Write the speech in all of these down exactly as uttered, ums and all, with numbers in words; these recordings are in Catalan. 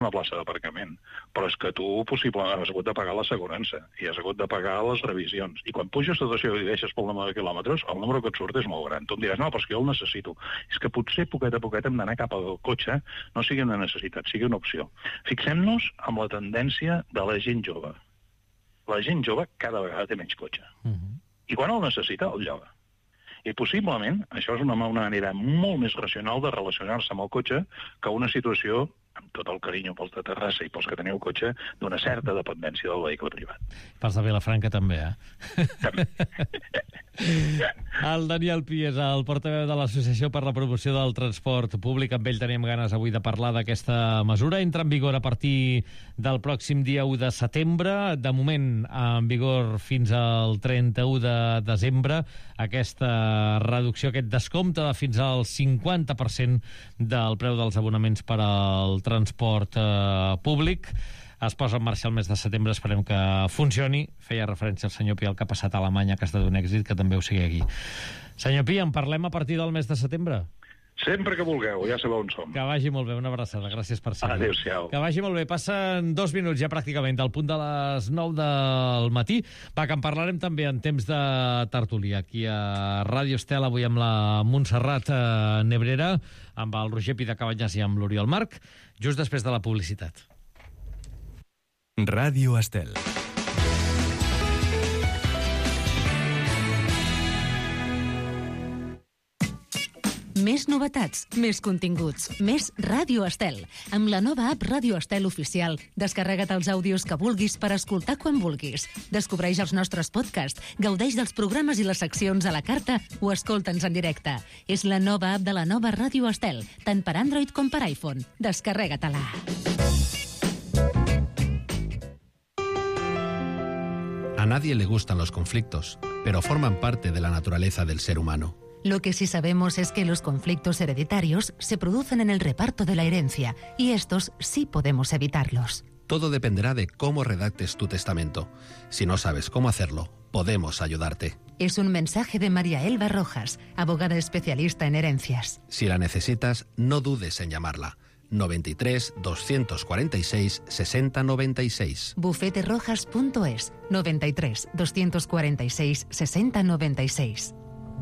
una plaça d'aparcament, però és que tu possiblement has hagut de pagar l'assegurança i has hagut de pagar les revisions. I quan puges tot això i deixes pel número de quilòmetres, el número que et surt és molt gran. Tu em diràs, no, però és que jo el necessito. És que potser poquet a poquet hem d'anar cap al cotxe, no sigui una necessitat, sigui una opció. Fixem-nos en la tendència de la gent jove. La gent jove cada vegada té menys cotxe. Uh-huh. I quan el necessita, el lloga. I possiblement això és una manera molt més racional de relacionar-se amb el cotxe que una situació, amb tot el carinyo pels de Terrassa i pels que teniu cotxe, d'una certa dependència del vehicle privat. Pels de Vilafranca també, eh? També. El Daniel Pies, el portaveu de l'Associació per la Promoció del Transport Públic, amb ell teníem ganes avui de parlar d'aquesta mesura. Entra en vigor a partir del pròxim dia u de setembre, de moment en vigor fins al trenta-u de desembre, aquesta reducció, aquest descompte de fins al cinquanta per cent del preu dels abonaments per al transport eh, públic. Es posa en marxa el mes de setembre, esperem que funcioni. Feia referència al senyor Pi al que ha passat a Alemanya, que ha estat un èxit, que també ho sigui aquí. Senyor Pi, en parlem a partir del mes de setembre? Sempre que vulgueu, ja sabeu on som. Que vagi molt bé, una abraçada, gràcies per ser. Adéu-siau. Que vagi molt bé, passen dos minuts ja pràcticament del punt de les nou del matí. Va, que en parlarem també en temps de tertúlia aquí a Ràdio Estel, avui amb la Montserrat eh, Nebrera, amb el Roger Pidecabanyes i amb l'Oriol Marc, just després de la publicitat. Ràdio Estel. Més novetats, més continguts, més Ràdio Estel. Amb la nova app Ràdio Estel Oficial, descarrega't els àudios que vulguis per escoltar quan vulguis. Descobreix els nostres podcasts, gaudeix dels programes i les seccions a la carta o escolta'ns en directe. És la nova app de la nova Ràdio Estel, tant per Android com per iPhone. Descarrega-te-la. A nadie le gustan los conflictos, pero forman parte de la naturaleza del ser humano. Lo que sí sabemos es que los conflictos hereditarios se producen en el reparto de la herencia, y estos sí podemos evitarlos. Todo dependerá de cómo redactes tu testamento. Si no sabes cómo hacerlo, podemos ayudarte. Es un mensaje de María Elba Rojas, abogada especialista en herencias. Si la necesitas, no dudes en llamarla. noventa y tres, doscientos cuarenta y seis, sesenta noventa y seis. bufete rojas punto es, noventa y tres, doscientos cuarenta y seis, sesenta noventa y seis.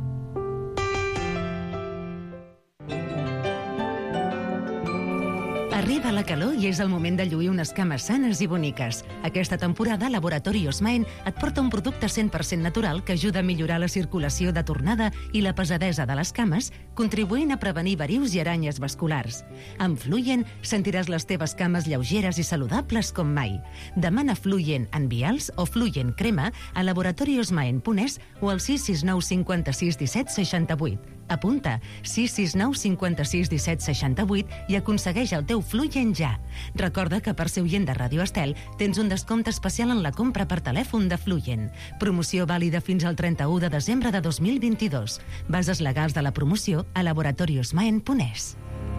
Arriba la calor i és el moment de lluir unes cames sanes i boniques. Aquesta temporada, Laboratori Osmaen et porta un producte cent per cent natural que ajuda a millorar la circulació de tornada i la pesadesa de les cames, contribuint a prevenir varius i aranyes vasculars. Amb Fluyen sentiràs les teves cames lleugeres i saludables com mai. Demana Fluyen en vials o Fluyen crema a laboratori osmaen punt es o al sis sis nou cinquanta-sis disset seixanta-vuit. Apunta sis sis nou cinquanta-sis disset seixanta-vuit i aconsegueix el teu Fluyen ja. Recorda que per ser oient de Ràdio Estel tens un descompte especial en la compra per telèfon de Fluyen. Promoció vàlida fins al trenta-u de desembre de dos mil vint-i-dos. Bases legals de la promoció a laboratori osmaen punt es.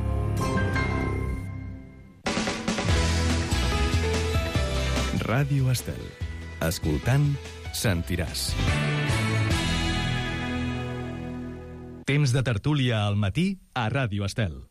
Ràdio Estel. Escoltant, sentiràs. Temps de tertúlia al matí a Ràdio Estel.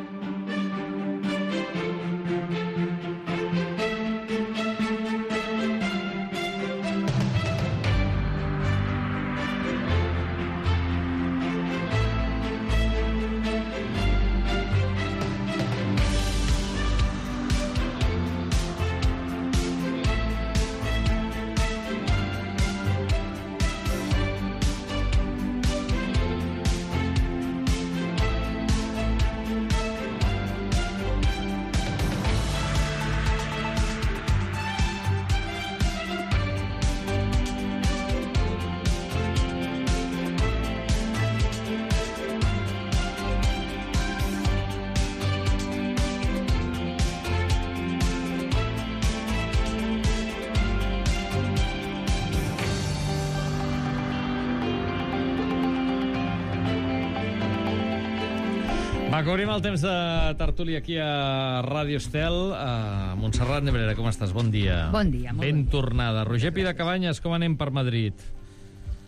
Va, que obrim el temps de tertúlia aquí a Ràdio Estel. Uh, Montserrat Nebrera, com estàs? Bon dia. Bon dia, molt Ben bon dia. tornada. Roger Pidecabanyes, com anem per Madrid?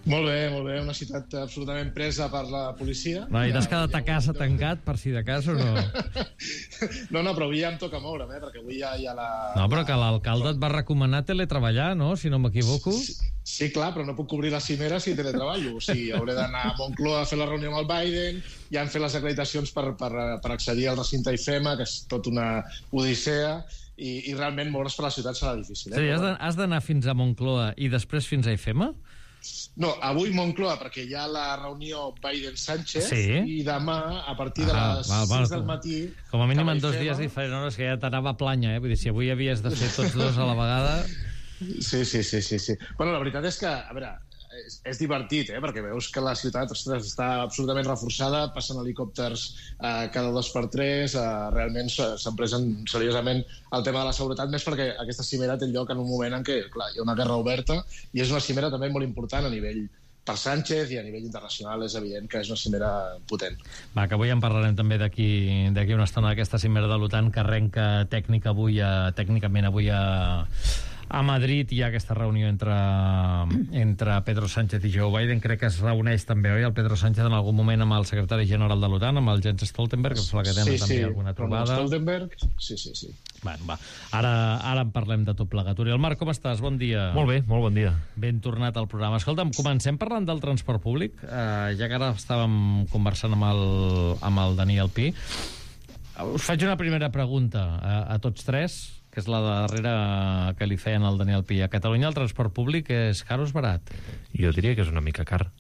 Molt bé, molt bé. Una ciutat absolutament presa per la policia. Va, I t'has ja, quedat ja, a casa ja, tancat, per si de cas, o no? No, no, però avui ja em toca moure'm, eh, perquè avui ja hi ha la... No, però que l'alcalde et va recomanar teletreballar, no?, si no m'equivoco. Sí, sí, clar, però no puc cobrir la cimera si teletreballo. O sigui, hauré d'anar a Moncloa a fer la reunió amb el Biden, ja han fet les acreditacions per, per, per accedir al recinte I F E M A, que és tot una odissea, i, i realment moure's per la ciutat serà difícil. Eh? Sí, has de- has d'anar fins a Moncloa i després fins a I F E M A? No, avui Moncloa, perquè hi ha la reunió Biden-Sánchez, Sí. i demà, a partir de Ah, les val, val. sis del matí... Com a mínim cap a en dos I F E M A. dies diferents, no? És que ja t'anava a planya, eh? Vull dir, si avui havies de fer tots dos a la vegada... Sí, sí, sí, sí, sí. Bueno, la veritat és que, a veure, és, és divertit, eh? Perquè veus que la ciutat, ostres, està absolutament reforçada, passen helicòpters eh, cada dos per tres, eh, realment s- s'han pres en- seriosament el tema de la seguretat, més perquè aquesta cimera té lloc en un moment en què, clar, hi ha una guerra oberta, i és una cimera també molt important a nivell per Sánchez, i a nivell internacional és evident que és una cimera potent. Va, que avui en parlarem també d'aquí d'aquí una estona d'aquesta cimera de l'OTAN que arrenca tècnica avui a, tècnicament avui a, a Madrid. Hi ha aquesta reunió entre, entre Pedro Sánchez i Joe Biden. Crec que es reuneix també, oi, el Pedro Sánchez en algun moment amb el secretari general de l'OTAN, amb el Jens Stoltenberg, que sembla que tenen sí, també sí, alguna amb trobada. Stoltenberg, sí, sí, sí. Bueno, va. Ara, ara en parlem de tot plegat. Oriol Marc, com estàs? Bon dia. Molt bé, molt bon dia. Ben tornat al programa. Escolta'm, comencem parlant del transport públic, eh, ja que ara estàvem conversant amb el, amb el Daniel Pi. Us faig una primera pregunta a, a tots tres, que és la darrera que li feien al Daniel Pi. A Catalunya el transport públic és car o és barat? Jo diria que és una mica car.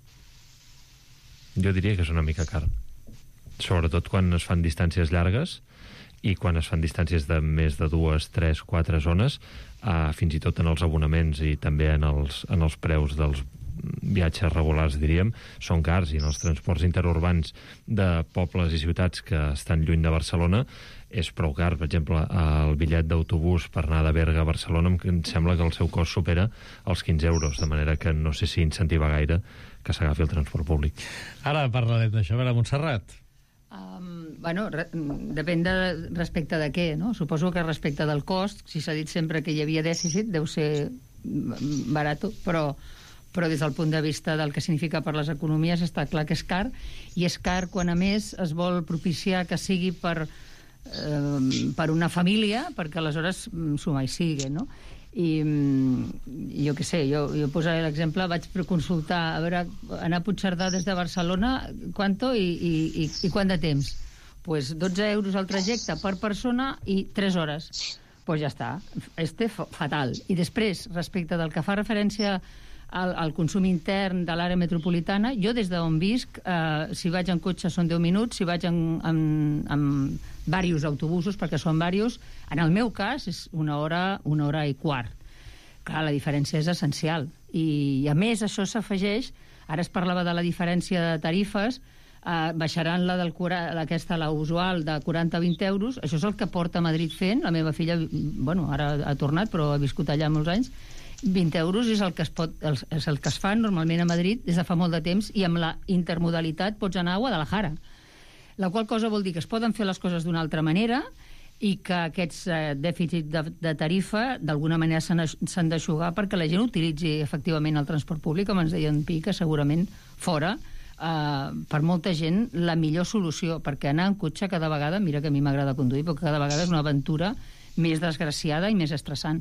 Jo diria que és una mica car. Sobretot quan es fan distàncies llargues i quan es fan distàncies de més de dues, tres, quatre zones, eh, fins i tot en els abonaments i també en els, en els preus dels viatges regulars, diríem, són cars, i en els transports interurbans de pobles i ciutats que estan lluny de Barcelona és prou car. Per exemple, el bitllet d'autobús per anar de Berga a Barcelona em sembla que el seu cost supera els quinze euros, de manera que no sé si incentiva gaire que s'agafi el transport públic. Ara parlarem d'això. A veure, Montserrat. Um, bueno, re, depèn de respecte de què, no? Suposo que respecte del cost, si s'ha dit sempre que hi havia dèficit, deu ser barat, però, però des del punt de vista del que significa per les economies està clar que és car, i és car quan a més es vol propiciar que sigui per, eh, per una família, perquè aleshores s'ho mai sigui, no? I jo què sé, jo, jo posaré l'exemple, vaig consultar, a veure, anar a Puigcerdà des de Barcelona, quanto i, i, i, i quant de temps? Pues dotze euros al trajecte per persona i tres hores. Pues ja està, este fatal. I després, respecte del que fa referència al, al consum intern de l'àrea metropolitana, jo des d'on visc, eh, si vaig en cotxe són deu minuts, si vaig en, en, en diversos autobusos, perquè són diversos, en el meu cas és una hora, una hora i quart. Clar, la diferència és essencial. I, i a més, això s'afegeix, ara es parlava de la diferència de tarifes, eh, baixaran la del aquesta, la usual, de quaranta a vint euros. Això és el que porta Madrid fent. La meva filla, bueno, ara ha tornat, però ha viscut allà molts anys. vint euros és el que es pot, és el que es fa normalment a Madrid des de fa molt de temps, i amb la intermodalitat pots anar a Guadalajara. La qual cosa vol dir que es poden fer les coses d'una altra manera i que aquests eh, dèficits de, de tarifa d'alguna manera s'han d'eixugar perquè la gent utilitzi efectivament el transport públic, com ens deia en Pi, que segurament fora, eh, per molta gent, la millor solució, perquè anar en cotxe cada vegada, mira que a mi m'agrada conduir, però cada vegada és una aventura més desgraciada i més estressant.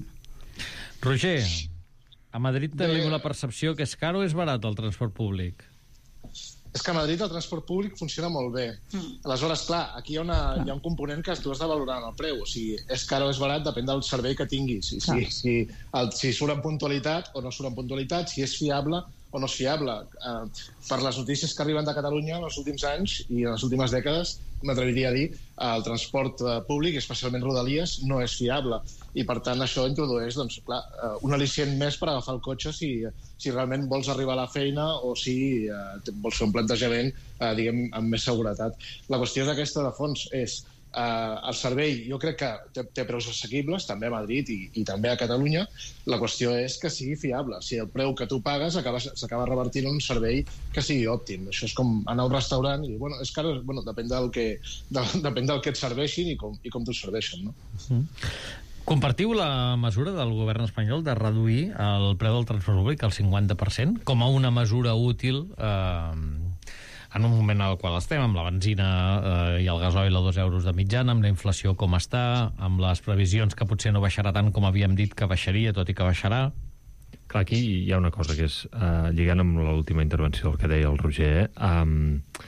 Roger, a Madrid tenim la percepció que és car o és barat el transport públic? És que a Madrid el transport públic funciona molt bé. Mm. Aleshores, clar, aquí hi ha, una, hi ha un component que tu has de valorar en el preu. O sigui, és car o és barat depèn del servei que tinguis. Si, si, si, el, si surt en puntualitat o no surt en puntualitat, si és fiable o no és fiable. Uh, per les notícies que arriben de Catalunya en els últims anys i en les últimes dècades, m'atreviria a dir, uh, el transport uh, públic, especialment Rodalies, no és fiable. I, per tant, això introdueix, doncs, clar, uh, un al·licient més per agafar el cotxe si, si realment vols arribar a la feina o si uh, vols fer un plantejament, uh, diguem, amb més seguretat. La qüestió és aquesta, de fons, és Uh, el servei, jo crec que té, té preus assequibles, també a Madrid i, i també a Catalunya. La qüestió és que sigui fiable. Si el preu que tu pagues s'acaba revertint en un servei que sigui òptim. Això és com anar a un restaurant i, bueno, és car, bueno, depèn del que, de, depèn del que et serveixin i com, i com t'ho serveixen, no? Mm. Compartiu la mesura del govern espanyol de reduir el preu del transport públic al cinquanta per cent com a una mesura útil eh, en un moment en el qual estem, amb la benzina eh, i el gasoil a dos euros de mitjana, amb la inflació com està, amb les previsions que potser no baixarà tant com havíem dit que baixaria, tot i que baixarà? Clar, aquí hi ha una cosa que és, eh, lligant amb l'última intervenció del que deia el Roger, eh,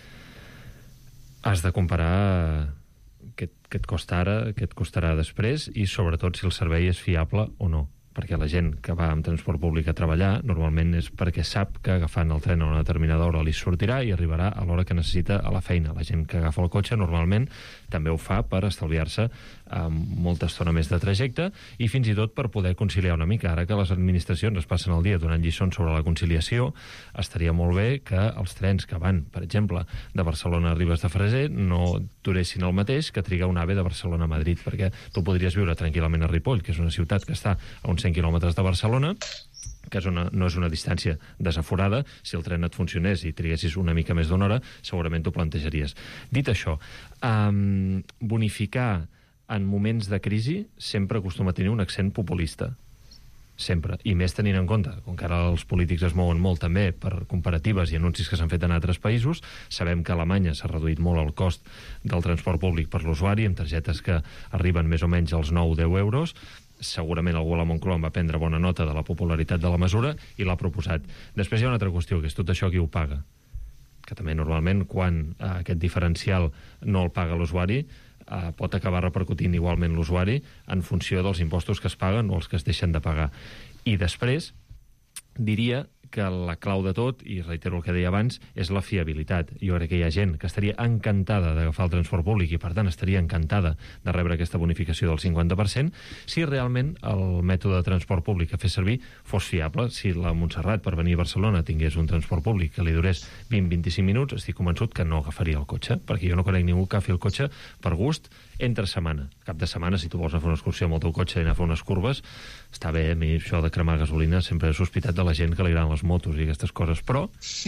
has de comparar què, què et costa ara, què et costarà després i sobretot si el servei és fiable o no. Perquè la gent que va amb transport públic a treballar normalment és perquè sap que agafant el tren a una determinada hora li sortirà i arribarà a l'hora que necessita a la feina. La gent que agafa el cotxe normalment també ho fa per estalviar-se eh, molta estona més de trajecte i fins i tot per poder conciliar una mica. Ara que les administracions es passen el dia donant lliçons sobre la conciliació, estaria molt bé que els trens que van, per exemple, de Barcelona a Ribes de Freser no duressin el mateix que trigar un AVE de Barcelona a Madrid, perquè tu podries viure tranquil·lament a Ripoll, que és una ciutat que està a uns cent quilòmetres de Barcelona, que és una, no és una distància desaforada. Si el tren et funcionés i triguessis una mica més d'una hora, segurament t'ho plantejaries. Dit això, um, bonificar en moments de crisi sempre acostuma a tenir un accent populista. Sempre. I més tenint en compte, com que ara els polítics es mouen molt també per comparatives i anuncis que s'han fet en altres països, sabem que a Alemanya s'ha reduït molt el cost del transport públic per l'usuari, amb targetes que arriben més o menys als nou a deu euros. Segurament algú a la Moncloa va prendre bona nota de la popularitat de la mesura i l'ha proposat. Després hi ha una altra qüestió, que és tot això qui ho paga. Que també normalment, quan eh, aquest diferencial no el paga l'usuari, eh, pot acabar repercutint igualment l'usuari en funció dels impostos que es paguen o els que es deixen de pagar. I després, diria que la clau de tot, i reitero el que deia abans, és la fiabilitat. Jo crec que hi ha gent que estaria encantada d'agafar el transport públic i, per tant, estaria encantada de rebre aquesta bonificació del cinquanta per cent si realment el mètode de transport públic que fes servir fos fiable. Si la Montserrat, per venir a Barcelona, tingués un transport públic que li durés vint a vint-i-cinc minuts, estic convençut que no agafaria el cotxe, perquè jo no conec ningú que agafi el cotxe per gust entre setmana. Cap de setmana, si tu vols anar a fer una excursió amb el teu cotxe i anar a fer unes curves, està bé. A mi això de cremar gasolina sempre he sospitat de la gent que li agraden les motos i aquestes coses, però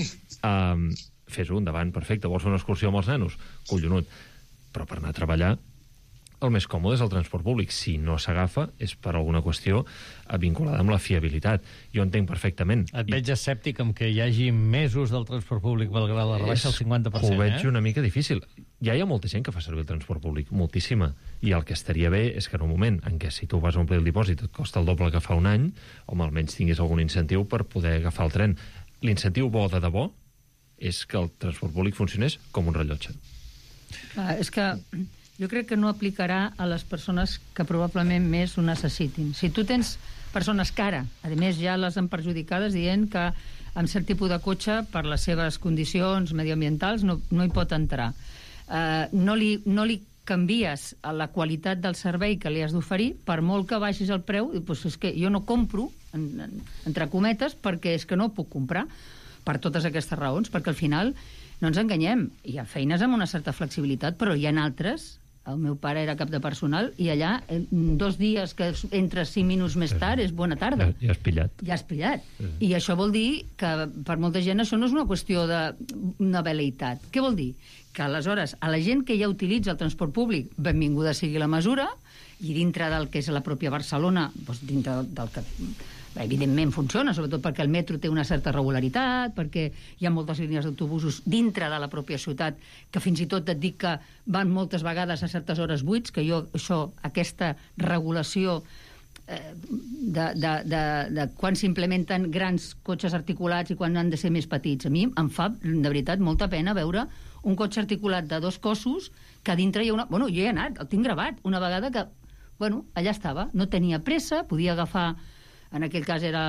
um, fes-ho endavant, perfecte. Vols fer una excursió amb els nanos? Collonut. Però per anar a treballar, el més còmode és el transport públic. Si no s'agafa, és per alguna qüestió vinculada amb la fiabilitat. Jo entenc perfectament. Et veig escèptic amb que hi hagi més ús del transport públic malgrat la rebaixa al cinquanta per cent, ho veig eh? una mica difícil. Ja hi ha molta gent que fa servir el transport públic, moltíssima. I el que estaria bé és que en un moment en què si tu vas a omplir el dipòsit et costa el doble que fa un any, home, almenys tinguis algun incentiu per poder agafar el tren. L'incentiu bo de debò és que el transport públic funcionés com un rellotge. Ah, és que jo crec que no aplicarà a les persones que probablement més ho necessitin. Si tu tens persones que ara, a més ja les han perjudicades dient que amb cert tipus de cotxe, per les seves condicions medioambientals, no, no hi pot entrar. Uh, no, li, no li canvies a la qualitat del servei que li has d'oferir, per molt que baixis el preu, doncs és que jo no compro, en, en, entre cometes, perquè és que no puc comprar, per totes aquestes raons, perquè al final no ens enganyem, hi ha feines amb una certa flexibilitat, però hi ha altres. El meu pare era cap de personal i allà dos dies que entres cinc minuts més tard és bona tarda. Ja, ja has pillat. Ja has pillat. Sí. I això vol dir que per molta gent això no és una qüestió de una velleitat. Què vol dir? Que aleshores a la gent que ja utilitza el transport públic, benvinguda sigui la mesura, i dintre del que és la pròpia Barcelona, doncs dintre del que evidentment funciona, sobretot perquè el metro té una certa regularitat, perquè hi ha moltes línies d'autobusos dintre de la pròpia ciutat, que fins i tot et dic que van moltes vegades a certes hores buits, que jo, això, aquesta regulació eh, de, de, de, de quan s'implementen grans cotxes articulats i quan han de ser més petits, a mi em fa, de veritat, molta pena veure un cotxe articulat de dos cossos que a dintre hi ha una... Bueno, jo hi he anat, el tinc gravat, una vegada que, bueno, allà estava, no tenia pressa, podia agafar... En aquell cas era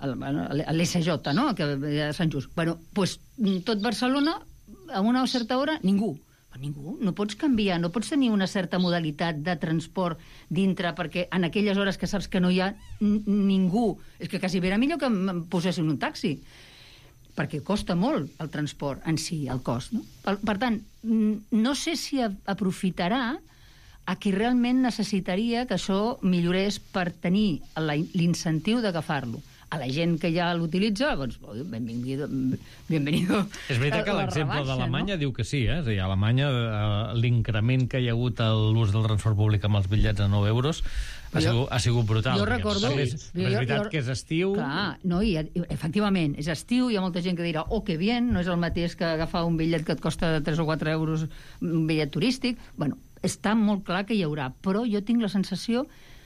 l'S J, no?, que era Sant Just. Bueno, doncs tot Barcelona, a una certa hora, ningú. Però ningú, no pots canviar, no pots tenir una certa modalitat de transport dintre, perquè en aquelles hores que saps que no hi ha ningú, és que quasi era millor que em posessin un taxi, perquè costa molt el transport en si, el cost, no? Per, per tant, no sé si aprofitarà a qui realment necessitaria que això millorés per tenir l'incentiu d'agafar-lo. A la gent que ja l'utilitza, doncs, benvenido, benvenido. És veritat que l'exemple d'Alemanya no? diu que sí, eh? És a dir, a Alemanya l'increment que hi ha hagut a l'ús del transport públic amb els bitllets a nou euros ha sigut, ha sigut brutal. Jo recordo... Sí. És, és veritat jo, que és estiu... Clar, no, i, efectivament, és estiu, hi ha molta gent que dirà, oh, que bien, no és el mateix que agafar un bitllet que et costa tres o quatre euros, un bitllet turístic. Bueno, està molt clar que hi haurà, però jo tinc la sensació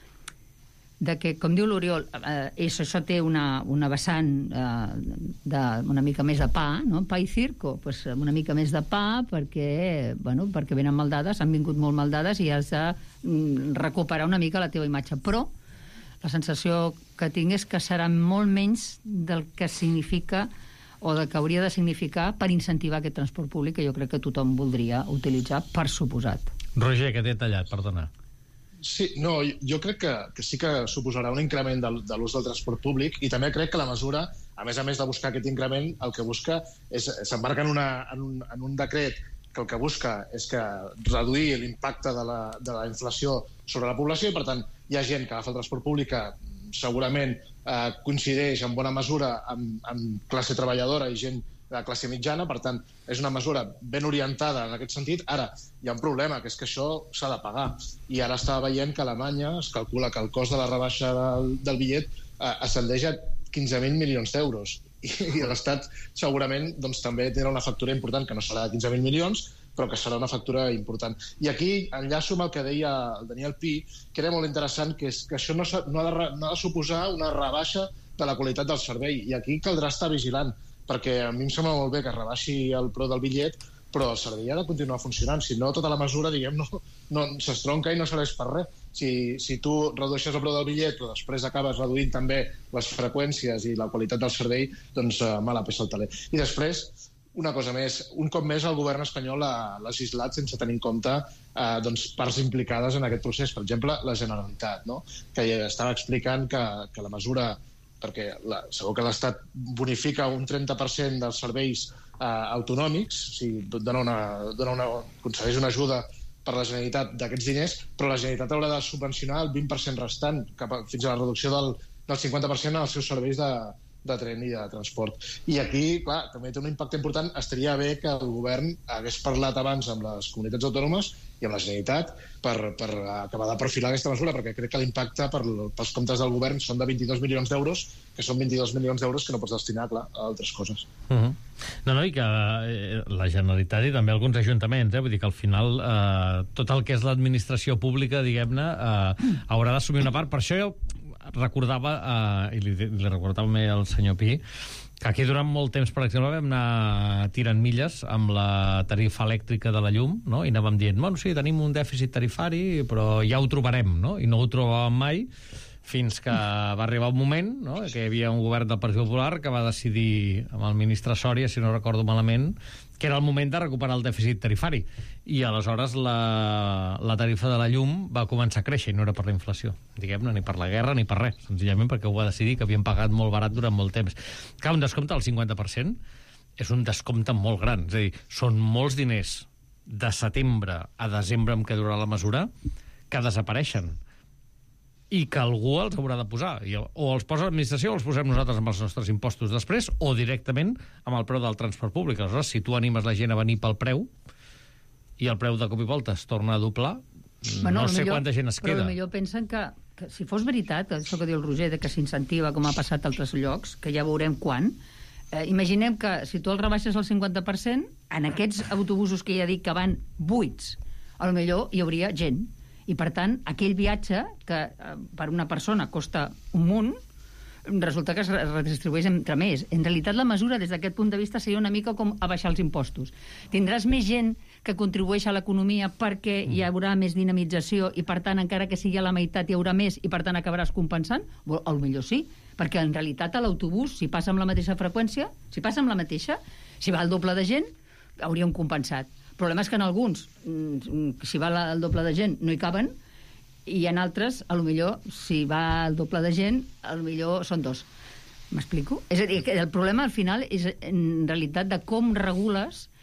de que, com diu l'Oriol, eh, això, això té una, una vessant eh, de, una mica més de pa, no? Pa i circo, pues, una mica més de pa perquè, bueno, perquè venen mal dades, han vingut molt mal dades i has de mm, recuperar una mica la teva imatge. Però la sensació que tinc és que serà molt menys del que significa o del que hauria de significar per incentivar aquest transport públic que jo crec que tothom voldria utilitzar, per suposat. Roger, que t'he tallat, perdona. Sí, no, jo crec que, que sí que suposarà un increment de, de l'ús del transport públic i també crec que la mesura, a més a més de buscar aquest increment, el que busca és s'embarca en, una, en, un, en un decret que el que busca és que reduir l'impacte de la, de la inflació sobre la població i, per tant, hi ha gent que agafa el transport públic que segurament eh, coincideix en bona mesura amb, amb classe treballadora i gent de classe mitjana, per tant, és una mesura ben orientada en aquest sentit. Ara, hi ha un problema, que és que això s'ha de pagar. I ara estava veient que a Alemanya es calcula que el cost de la rebaixa del, del bitllet eh, ascendeix a quinze mil milions d'euros. I, i l'Estat segurament doncs, també tindrà una factura important, que no serà de quinze mil milions, però que serà una factura important. I aquí enllaço amb el que deia el Daniel Pi, que era molt interessant, que és que això no, no, ha de, no ha de suposar una rebaixa de la qualitat del servei. I aquí caldrà estar vigilant, perquè a mi em sembla molt bé que rebaixi el preu del bitllet, però el servei ha de continuar funcionant. Si no, tota la mesura, diguem, no, no s'estronca i no serveix per res. Si, si tu redueixes el preu del bitllet, però després acabes reduint també les freqüències i la qualitat del servei, doncs uh, mala peça al taler. I després, una cosa més, un cop més el govern espanyol ha legislat sense tenir en compte eh, doncs, parts implicades en aquest procés. Per exemple, la Generalitat, no? Que estava explicant que, que la mesura, perquè la, segur que l'Estat bonifica un trenta per cent dels serveis eh, autonòmics, o sigui, dona una, dona una, concedeix una ajuda per la Generalitat d'aquests diners, però la Generalitat haurà de subvencionar el vint per cent restant, cap a, fins a la reducció del, del cinquanta per cent als seus serveis de, de tren i de transport. I aquí, clar, també té un impacte important. Estaria bé que el govern hagués parlat abans amb les comunitats autònomes i amb la Generalitat per, per acabar de perfilar aquesta mesura, perquè crec que l'impacte per, pels comptes del govern són de vint-i-dos milions d'euros, que són vint-i-dos milions d'euros que no pots destinar, clar, a altres coses. Uh -huh. No, no, i que eh, la Generalitat i també alguns ajuntaments, eh, vull dir que al final eh, tot el que és l'administració pública, diguem-ne, eh, haurà d'assumir una part. Per això jo recordava, eh, i li, li recordava també al senyor Pi, que aquí durant molt temps, per exemple, vam anar tirant milles amb la tarifa elèctrica de la llum, no? I anàvem dient, bueno, sí, tenim un dèficit tarifari, però ja ho trobarem, no? I no ho trobàvem mai, fins que va arribar un moment, no?, que hi havia un govern del Partit Popular que va decidir, amb el ministre Sòria, si no recordo malament, que era el moment de recuperar el dèficit tarifari. I aleshores la, la tarifa de la llum va començar a créixer, i no era per la inflació, diguem-ne, ni per la guerra, ni per res, senzillament perquè ho va decidir, que havien pagat molt barat durant molt temps. Clar, un descompte del cinquanta per cent és un descompte molt gran, és a dir, són molts diners de setembre a desembre en què durarà la mesura que desapareixen i que algú els haurà de posar. I, o els posa l'administració o els posem nosaltres amb els nostres impostos després, o directament amb el preu del transport públic. Aleshores, si tu animes la gent a venir pel preu i el preu de cop i volta es torna a doblar, bueno, no sé millor, quanta gent es però queda. Però millor pensen que, que si fos veritat, això que diu el Roger, de que s'incentiva, com ha passat a altres llocs, que ja veurem quan, eh, imaginem que si tu el rebaixes al cinquanta per cent, en aquests autobusos que ja dic que van buits, a lo millor hi hauria gent. I, per tant, aquell viatge, que eh, per una persona costa un munt, resulta que es redistribueix entre més. En realitat, la mesura, des d'aquest punt de vista, seria una mica com abaixar els impostos. Tindràs més gent que contribueix a l'economia perquè hi haurà més dinamització i, per tant, encara que sigui a la meitat, hi haurà més i, per tant, acabaràs compensant? O potser sí, perquè en realitat a l'autobús, si passa amb la mateixa freqüència, si passa amb la mateixa, si va el doble de gent, hauríem compensat. El problema és que en alguns, si va el doble de gent, no hi caben, i en altres, a lo millor, si va el doble de gent, a lo millor són dos. M'explico? És a dir, que el problema al final és en realitat de com regules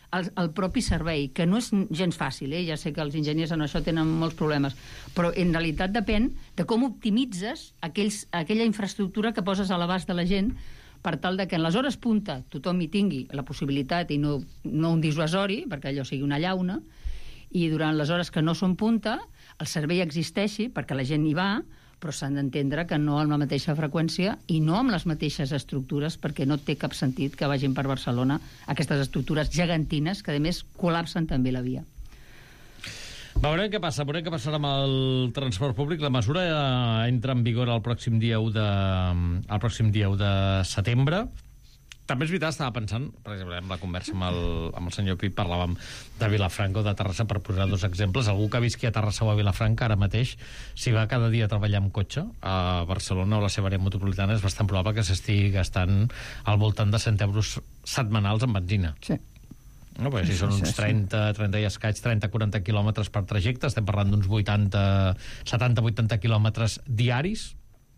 el, el propi servei, que no és gens fàcil, eh? Ja sé que els enginyers en això tenen molts problemes, però en realitat depèn de com optimitzes aquells, aquella infraestructura que poses a l'abast de la gent per tal de que en les hores punta tothom hi tingui la possibilitat i no, no un dissuasori, perquè allò sigui una llauna, i durant les hores que no són punta el servei existeixi perquè la gent hi va, però s'han d'entendre que no amb la mateixa freqüència i no amb les mateixes estructures, perquè no té cap sentit que vagin per Barcelona aquestes estructures gegantines que, a més, col·lapsen també la via. Veurem què passa, veurem què passarà amb el transport públic. La mesura entra en vigor el pròxim dia u de, el pròxim dia u de setembre. També és veritat, estava pensant, per exemple, en la conversa amb el, amb el senyor Pip, parlàvem de Vilafranca o de Terrassa, per posar dos exemples. Algú que visqui a Terrassa o a Vilafranca ara mateix, si va cada dia a treballar amb cotxe a Barcelona o la seva àrea metropolitana, és bastant probable que s'estigui gastant al voltant de cent euros setmanals en benzina. Sí. No, perquè si són uns trenta, trenta i escaig, trenta a quaranta quilòmetres per trajecte, estem parlant d'uns vuitanta, setanta a vuitanta quilòmetres diaris,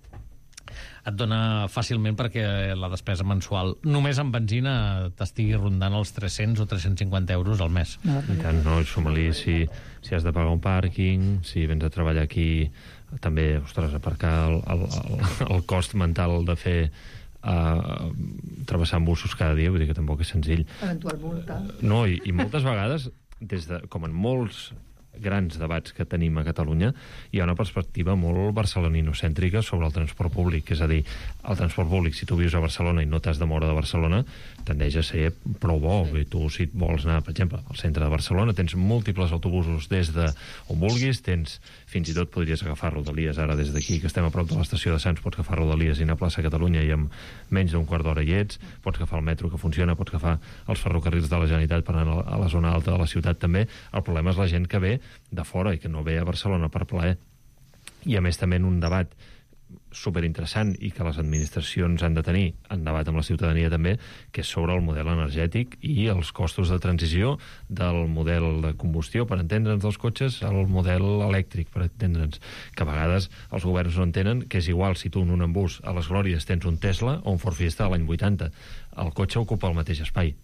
et dona fàcilment perquè la despesa mensual només en benzina t'estigui rondant els tres-cents o tres-cents cinquanta euros al mes. I tant, no? I suma-li si, si has de pagar un pàrquing, si vens a treballar aquí, també, ostres, aparcar el, el, el, el cost mental de fer uh, travessar amb bussos cada dia, vull dir que tampoc és senzill. Eventual multa. No, i, i moltes vegades, des de, com en molts grans debats que tenim a Catalunya, hi ha una perspectiva molt barceloninocèntrica sobre el transport públic, és a dir, el transport públic, si tu vius a Barcelona i no t'has de moure de Barcelona, tendeix a ser prou bo. I tu, si vols anar, per exemple, al centre de Barcelona, tens múltiples autobusos des de on vulguis, tens, fins i tot podries agafar Rodalies, ara des d'aquí, que estem a prop de l'estació de Sants, pots agafar Rodalies i anar a plaça Catalunya i amb menys d'un quart d'hora hi ets, pots agafar el metro que funciona, pots agafar els ferrocarrils de la Generalitat per anar a la zona alta de la ciutat també. El problema és la gent que ve de fora i que no ve a Barcelona per plaer. I a més també en un debat superinteressant i que les administracions han de tenir, en debat amb la ciutadania també, que és sobre el model energètic i els costos de transició del model de combustió, per entendre'ns, dels cotxes, al model elèctric, per entendre'ns, que a vegades els governs no entenen que és igual si tu en un embús a les Glòries tens un Tesla o un Ford Fiesta de l'any vuitanta. El cotxe ocupa el mateix espai.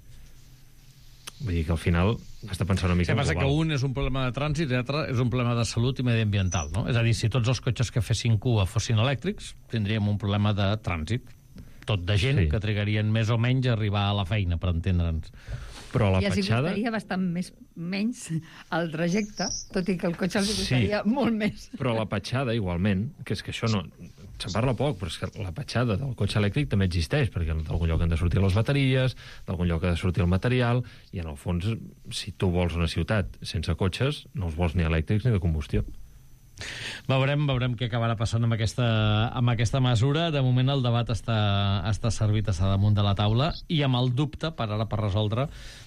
Vull dir que al final has de pensar una mica en global. Passa que un és un problema de trànsit i l'altre és un problema de salut i mediambiental, no? És a dir, si tots els cotxes que fessin cua fossin elèctrics, tindríem un problema de trànsit. Tot de gent sí. que trigarien més o menys a arribar a la feina, per entendre'ns. Però la I els petjada... costaria bastant més, menys el trajecte, tot i que el cotxe els costaria sí, molt més. Però la petjada, igualment, que és que això no... Se'n parla poc, però és que la petjada del cotxe elèctric també existeix, perquè d'algun lloc han de sortir les bateries, d'algun lloc ha de sortir el material, i en el fons, si tu vols una ciutat sense cotxes, no els vols ni elèctrics ni de combustió. Veurem, veurem què acabarà passant amb aquesta, amb aquesta mesura. De moment el debat està, està servit, està damunt de la taula, i amb el dubte, per ara per resoldre,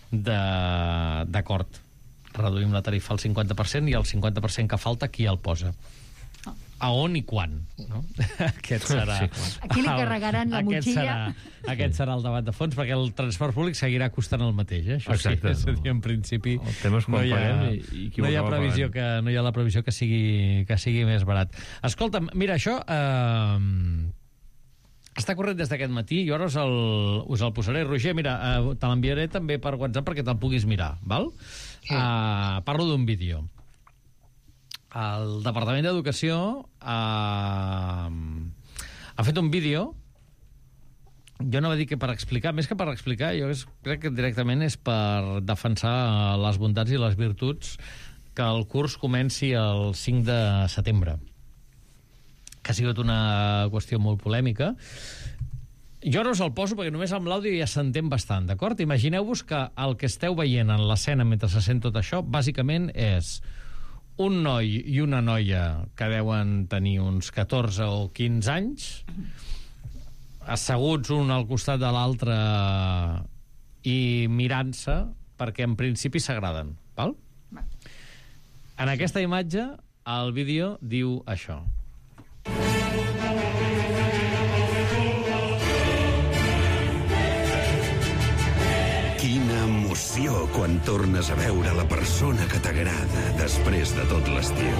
d'acord, reduïm la tarifa al cinquanta per cent i el cinquanta per cent que falta, qui el posa? A on i quan? No? Aquest serà... Sí, aquí li carregaran la aquest motxilla. Serà, aquest serà el debat de fons, perquè el transport públic seguirà costant el mateix, eh? Això exacte. Sí, és a dir, en principi... El tema és quan no hi ha, paguem i, i qui no hi ha previsió que, no hi ha la previsió que sigui, que sigui més barat. Escolta'm, mira, això... Eh, està corrent des d'aquest matí, i ara us el, us el posaré. Roger, mira, eh, te l'enviaré també per WhatsApp perquè te'l puguis mirar, val? Sí. Eh, parlo d'un vídeo. El Departament d'Educació ha, ha fet un vídeo, jo no va dir que per explicar, més que per explicar, jo crec que directament és per defensar les bondats i les virtuts que el curs comenci el cinc de setembre, que ha sigut una qüestió molt polèmica. Jo no us el poso perquè només amb l'àudio ja s'entén bastant, d'acord? Imagineu-vos que el que esteu veient en l'escena mentre se sent tot això, bàsicament és un noi i una noia que deuen tenir uns catorze o quinze anys, asseguts un al costat de l'altre i mirant-se perquè en principi s'agraden, val? En aquesta imatge el vídeo diu això. Quina emoció quan tornes a veure la persona que t'agrada després de tot l'estiu.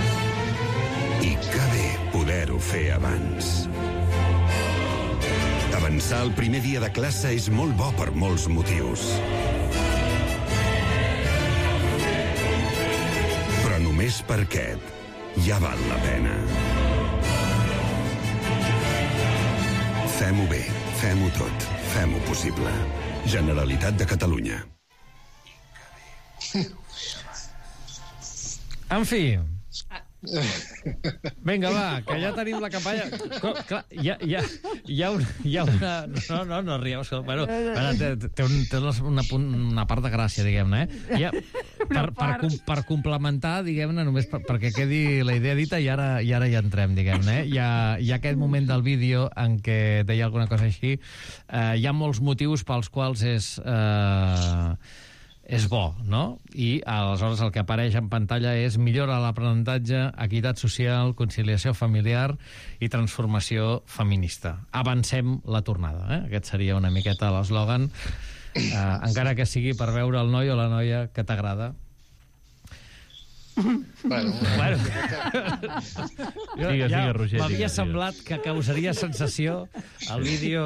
I que bé poder-ho fer abans. Avançar el primer dia de classe és molt bo per molts motius. Però només per aquest ja val la pena. Fem-ho bé, fem-ho tot, fem-ho possible. Generalitat de Catalunya. En fi... Vinga, va, que ja tenim la campanya. Com, clar, hi ha, hi ha, hi ha, una, hi ha una... No, no, no rieu. Bueno, té, té, un, té una, una part de gràcia, diguem-ne, eh? Ha, per, per, per complementar, diguem-ne, només per, perquè quedi la idea dita i ara, i ara ja entrem, diguem-ne, eh? Hi ha, hi ha aquest moment del vídeo en què deia alguna cosa així. Eh, hi ha molts motius pels quals és... Eh, és bo, no? I aleshores el que apareix en pantalla és millora l'aprenentatge, equitat social, conciliació familiar i transformació feminista. Avancem la tornada, eh? Aquest seria una miqueta l'eslògan, eh, encara que sigui per veure el noi o la noia que t'agrada. Bueno, bueno. Digues, digues, Roger. M'havia semblat que causaria sensació el vídeo.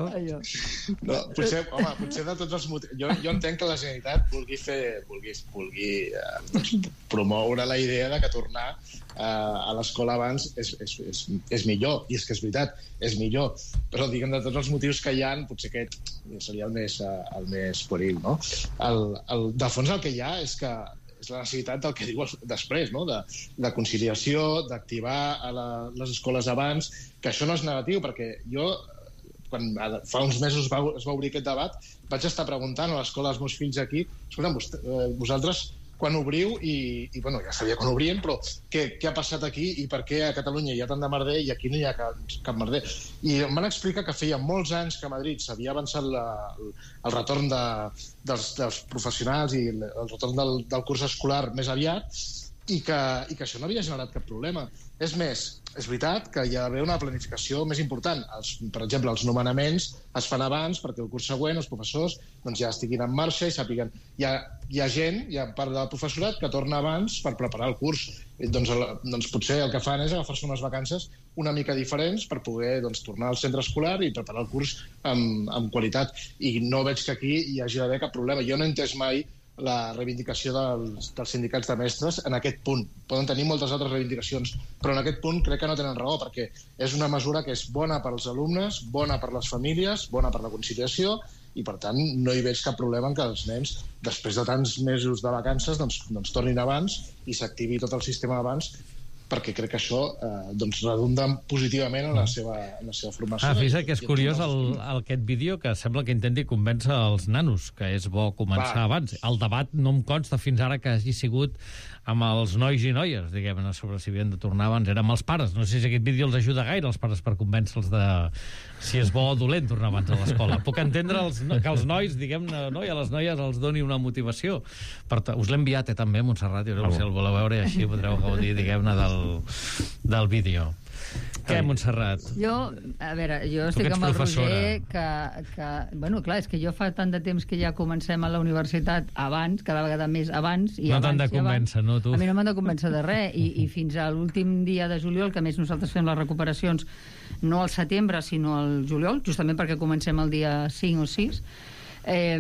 No, potser, home, potser de tots els motius... Jo, jo entenc que la Generalitat vulgui fer, vulgui, vulgui eh, promoure la idea de que tornar eh, a l'escola abans és, és, és, és millor, i és que és veritat, és millor. Però, diguem, de tots els motius que hi ha, potser aquest seria el més, eh, el més pueril, no? El, el, de fons el que hi ha és que és la necessitat del que diu després, no? de, de conciliació, d'activar a la, les escoles abans, que això no és negatiu, perquè jo, quan fa uns mesos va, es va obrir aquest debat, vaig estar preguntant a l'escola dels meus fills aquí, escolta'm, vos, eh, vosaltres quan obriu, i, i bueno, ja sabia quan obrien, però què, què ha passat aquí i per què a Catalunya hi ha tant de merder i aquí no hi ha cap, cap merder? I em van explicar que feia molts anys que a Madrid s'havia avançat la, el retorn de, dels, dels professionals i el, el retorn del, del curs escolar més aviat, i que, i que això no havia generat cap problema. És més, és veritat que hi ha d'haver una planificació més important. Els, per exemple, els nomenaments es fan abans perquè el curs següent els professors doncs, ja estiguin en marxa i sàpiguen. Hi ha, hi ha gent, hi ha part del professorat que torna abans per preparar el curs. Doncs, el, doncs potser el que fan és agafar-se unes vacances una mica diferents per poder doncs, tornar al centre escolar i preparar el curs amb, amb qualitat. I no veig que aquí hi hagi d'haver cap problema. Jo no he entès mai la reivindicació dels, dels sindicats de mestres en aquest punt. Poden tenir moltes altres reivindicacions, però en aquest punt crec que no tenen raó, perquè és una mesura que és bona per als alumnes, bona per les famílies, bona per la conciliació, i per tant no hi veig cap problema en que els nens, després de tants mesos de vacances, doncs, doncs tornin abans i s'activi tot el sistema abans, perquè crec que això eh, doncs redunda positivament en la seva, en la seva formació. Ah, fixa't que és curiós el, el, aquest vídeo que sembla que intenti convèncer els nanos, que és bo començar Va. abans. El debat no em consta fins ara que hagi sigut amb els nois i noies, diguem-ne, sobre si havien de tornar abans. Era amb els pares. No sé si aquest vídeo els ajuda gaire, els pares, per convèncer-los de si és bo o dolent tornar abans a l'escola. Puc entendre els, que els nois, diguem-ne, no? I a les noies els doni una motivació. Per us l'he enviat, eh, també, a Montserrat, i si el voleu veure, així podreu gaudir, diguem-ne, del, del vídeo. Què, Montserrat? Jo, a veure, jo estic amb el Roger que, que... Bueno, clar, és que jo fa tant de temps que ja comencem a la universitat abans, cada vegada més abans... I no t'han de convèncer, no, tu? A mi no m'han de convèncer de res, i, i fins a l'últim dia de juliol, que a més nosaltres fem les recuperacions no al setembre, sinó al juliol, justament perquè comencem el dia cinc o sis, Eh,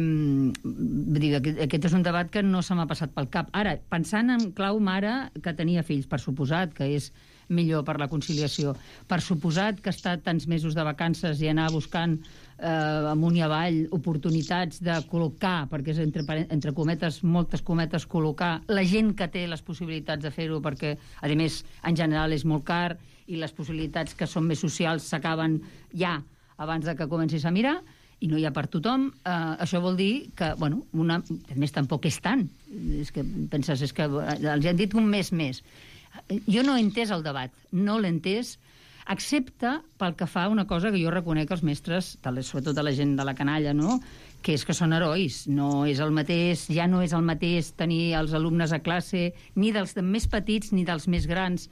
dir, aquest és un debat que no se m'ha passat pel cap. Ara, pensant en clau mare que tenia fills, per suposat que és millor per la conciliació, per suposat que està tants mesos de vacances i anar buscant eh, amunt i avall oportunitats de col·locar, perquè és entre, entre cometes, moltes cometes, col·locar la gent que té les possibilitats de fer-ho, perquè a més en general és molt car i les possibilitats que són més socials s'acaben ja abans de que comencis a mirar, i no hi ha per tothom. Eh, això vol dir que, bueno, una, a més tampoc és tant. És que penses, és que els han dit un mes més. Jo no he entès el debat, no l'he entès, excepte pel que fa una cosa que jo reconec als mestres, sobretot a la gent de la canalla, no?, que és que són herois. No és el mateix, ja no és el mateix tenir els alumnes a classe, ni dels més petits ni dels més grans,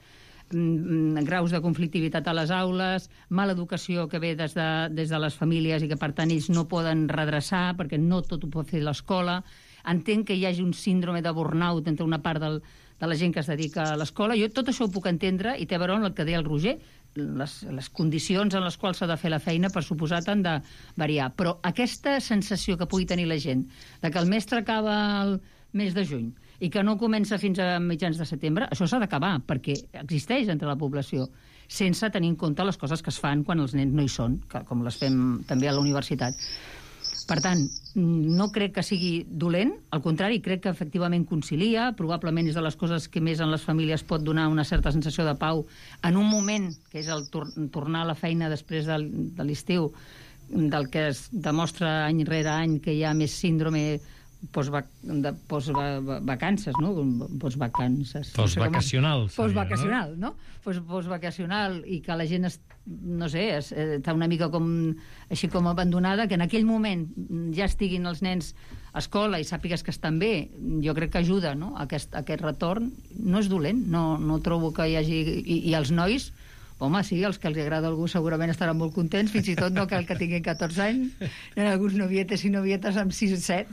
graus de conflictivitat a les aules, mala educació que ve des de, des de les famílies i que per tant ells no poden redreçar perquè no tot ho pot fer l'escola, entenc que hi hagi un síndrome de burnout entre una part del, de la gent que es dedica a l'escola. Jo tot això ho puc entendre i té a veure amb el que deia el Roger. Les, les condicions en les quals s'ha de fer la feina, per suposat, han de variar. Però aquesta sensació que pugui tenir la gent de que el mestre acaba el mes de juny i que no comença fins a mitjans de setembre, això s'ha d'acabar, perquè existeix entre la població, sense tenir en compte les coses que es fan quan els nens no hi són, que, com les fem també a la universitat. Per tant, no crec que sigui dolent, al contrari, crec que efectivament concilia, probablement és de les coses que més en les famílies pot donar una certa sensació de pau en un moment, que és el tor tornar a la feina després de, de l'estiu, del que es demostra any rere any que hi ha més síndrome postvac de postvacances, no? Postvacances. Postvacacional. Postvacacional, no? Post postvacacional, i que la gent, es, no sé, es, està una mica com, així com abandonada, que en aquell moment ja estiguin els nens a escola i sàpigues que estan bé, jo crec que ajuda, no? Aquest, aquest retorn no és dolent, no, no trobo que hi hagi... I, i els nois, home, sí, els que els agrada a algú segurament estaran molt contents, fins i tot no cal que tinguin catorze anys, hi ha alguns novietes i novietes amb sis o set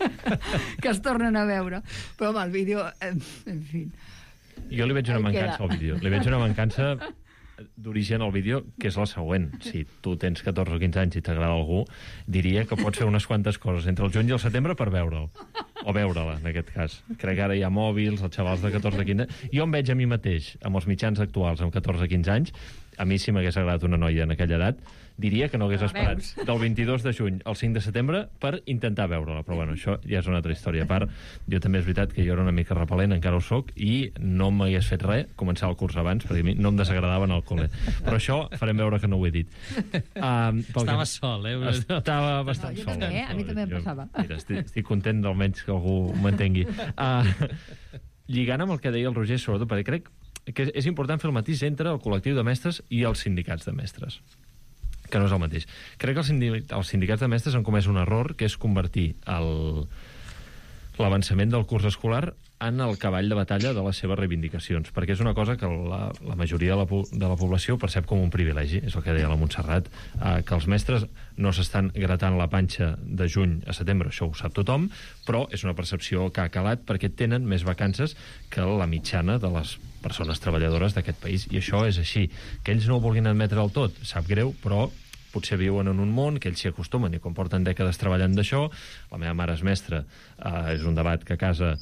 que es tornen a veure. Però home, el vídeo, en fi... Jo li veig una mancança al vídeo. Li veig una mancança d'origen al vídeo, que és la següent. Si tu tens catorze o quinze anys i t'agrada algú, diria que pots fer unes quantes coses entre el juny i el setembre per veure'l. O veure-la, en aquest cas. Crec que ara hi ha mòbils, els xavals de catorze a quinze... Jo em veig a mi mateix, amb els mitjans actuals, amb catorze a quinze anys, a mi si m'hagués agradat una noia en aquella edat, diria que no hagués esperat del vint-i-dos de juny al cinc de setembre per intentar veure-la. Però bueno, això ja és una altra història. A part, jo també és veritat que jo era una mica repel·lent, encara ho soc, i no m'hagués fet res començar el curs abans, perquè a mi no em desagradava en el col·le. Però això farem veure que no ho he dit. Um, Estava que... sol, eh? Estava bastant no, sol. També, eh? A mi també em passava. Jo, mira, estic, estic content almenys que algú m'entengui. Uh, lligant amb el que deia el Roger, sobretot, perquè crec que és important fer el matís entre el col·lectiu de mestres i els sindicats de mestres, que no és el mateix. Crec que els, sindic els sindicats de mestres han comès un error, que és convertir l'avançament del curs escolar en el cavall de batalla de les seves reivindicacions, perquè és una cosa que la, la majoria de la, de la població percep com un privilegi, és el que deia la Montserrat, eh, que els mestres no s'estan gratant la panxa de juny a setembre, això ho sap tothom, però és una percepció que ha calat perquè tenen més vacances que la mitjana de les persones treballadores d'aquest país, i això és així. Que ells no ho vulguin admetre del tot, sap greu, però potser viuen en un món que ells s'hi acostumen i com porten dècades treballant d'això. La meva mare és mestra, eh, és un debat que a casa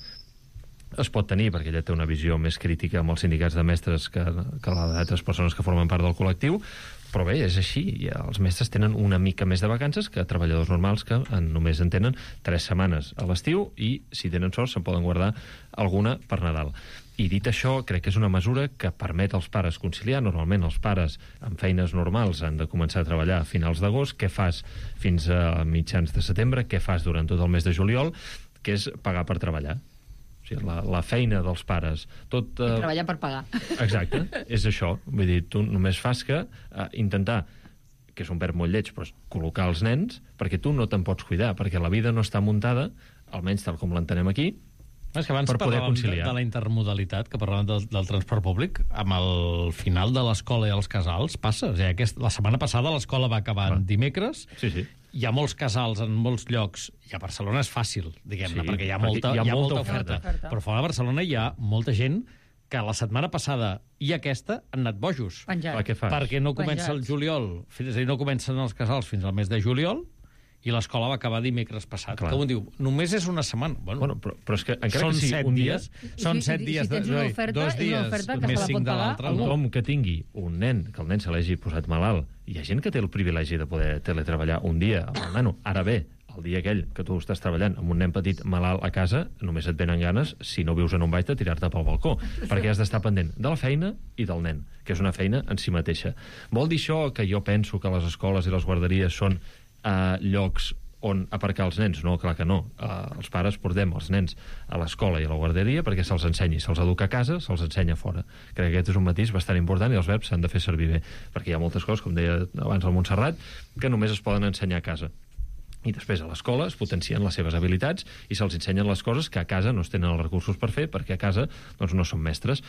es pot tenir, perquè ella té una visió més crítica amb els sindicats de mestres que, que la d'altres persones que formen part del col·lectiu, però bé, és així. Els mestres tenen una mica més de vacances que treballadors normals que en, només en tenen tres setmanes a l'estiu i, si tenen sort, se'n poden guardar alguna per Nadal. I dit això, crec que és una mesura que permet als pares conciliar. Normalment els pares amb feines normals han de començar a treballar a finals d'agost. Què fas fins a mitjans de setembre? Què fas durant tot el mes de juliol? Que és pagar per treballar. O sigui, la, la feina dels pares... Tot, uh... treballar per pagar. Exacte, és això. Vull dir, tu només fas que uh, intentar, que és un verb molt lleig, però és col·locar els nens, perquè tu no te'n pots cuidar, perquè la vida no està muntada, almenys tal com l'entenem aquí, és que abans per poder conciliar. De, de la intermodalitat, que parlàvem del, del transport públic, amb el final de l'escola i els casals passa. O sigui, aquest, la setmana passada l'escola va acabar ah. dimecres. Sí, sí. Hi ha molts casals en molts llocs, i a Barcelona és fàcil, diguem-ne, sí, perquè hi ha molta, hi ha hi ha molta, molta oferta. oferta. Però fora de Barcelona hi ha molta gent que la setmana passada i aquesta han anat bojos. Penjat. Què fas? Perquè no comença Penjats. el juliol, és a dir, no comencen els casals fins al mes de juliol, i l'escola va acabar dimecres passat. Clar. Com ho diu? Només és una setmana. Bueno, bueno però, però és que encara són que sigui set un dia... dies, són si, set si, dies... si tens una oferta, dos dies, és una oferta que més se la cinc pot de pagar l'altre. algú. Tothom que tingui un nen, que el nen se l'hagi posat malalt, hi ha gent que té el privilegi de poder teletreballar un dia amb el nano. Ara bé, el dia aquell que tu estàs treballant amb un nen petit malalt a casa, només et venen ganes, si no vius en un baix, de tirar-te pel balcó, perquè has d'estar pendent de la feina i del nen, que és una feina en si mateixa. Vol dir això que jo penso que les escoles i les guarderies són eh, llocs on aparcar els nens? No, clar que no. Uh, els pares portem els nens a l'escola i a la guarderia perquè se'ls ensenyi, se'ls educa a casa, se'ls ensenya fora. Crec que aquest és un matís bastant important i els verbs s'han de fer servir bé, perquè hi ha moltes coses, com deia abans el Montserrat, que només es poden ensenyar a casa. I després a l'escola es potencien les seves habilitats i se'ls ensenyen les coses que a casa no es tenen els recursos per fer, perquè a casa doncs, no són mestres.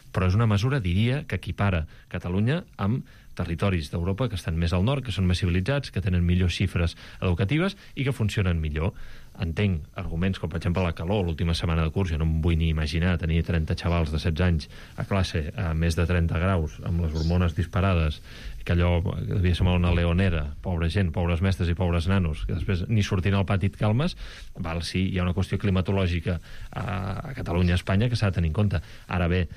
però és una mesura, diria, que equipara Catalunya amb territoris d'Europa que estan més al nord, que són més civilitzats, que tenen millors xifres educatives i que funcionen millor. Entenc arguments com, per exemple, la calor, l'última setmana de curs, jo no em vull ni imaginar tenir trenta xavals de setze anys a classe a més de trenta graus, amb les hormones disparades, que allò devia ser una leonera, pobra gent, pobres mestres i pobres nanos, que després ni sortint al pati et calmes. Val, sí, hi ha una qüestió climatològica a, a Catalunya, a Espanya, que s'ha de tenir en compte. Ara bé,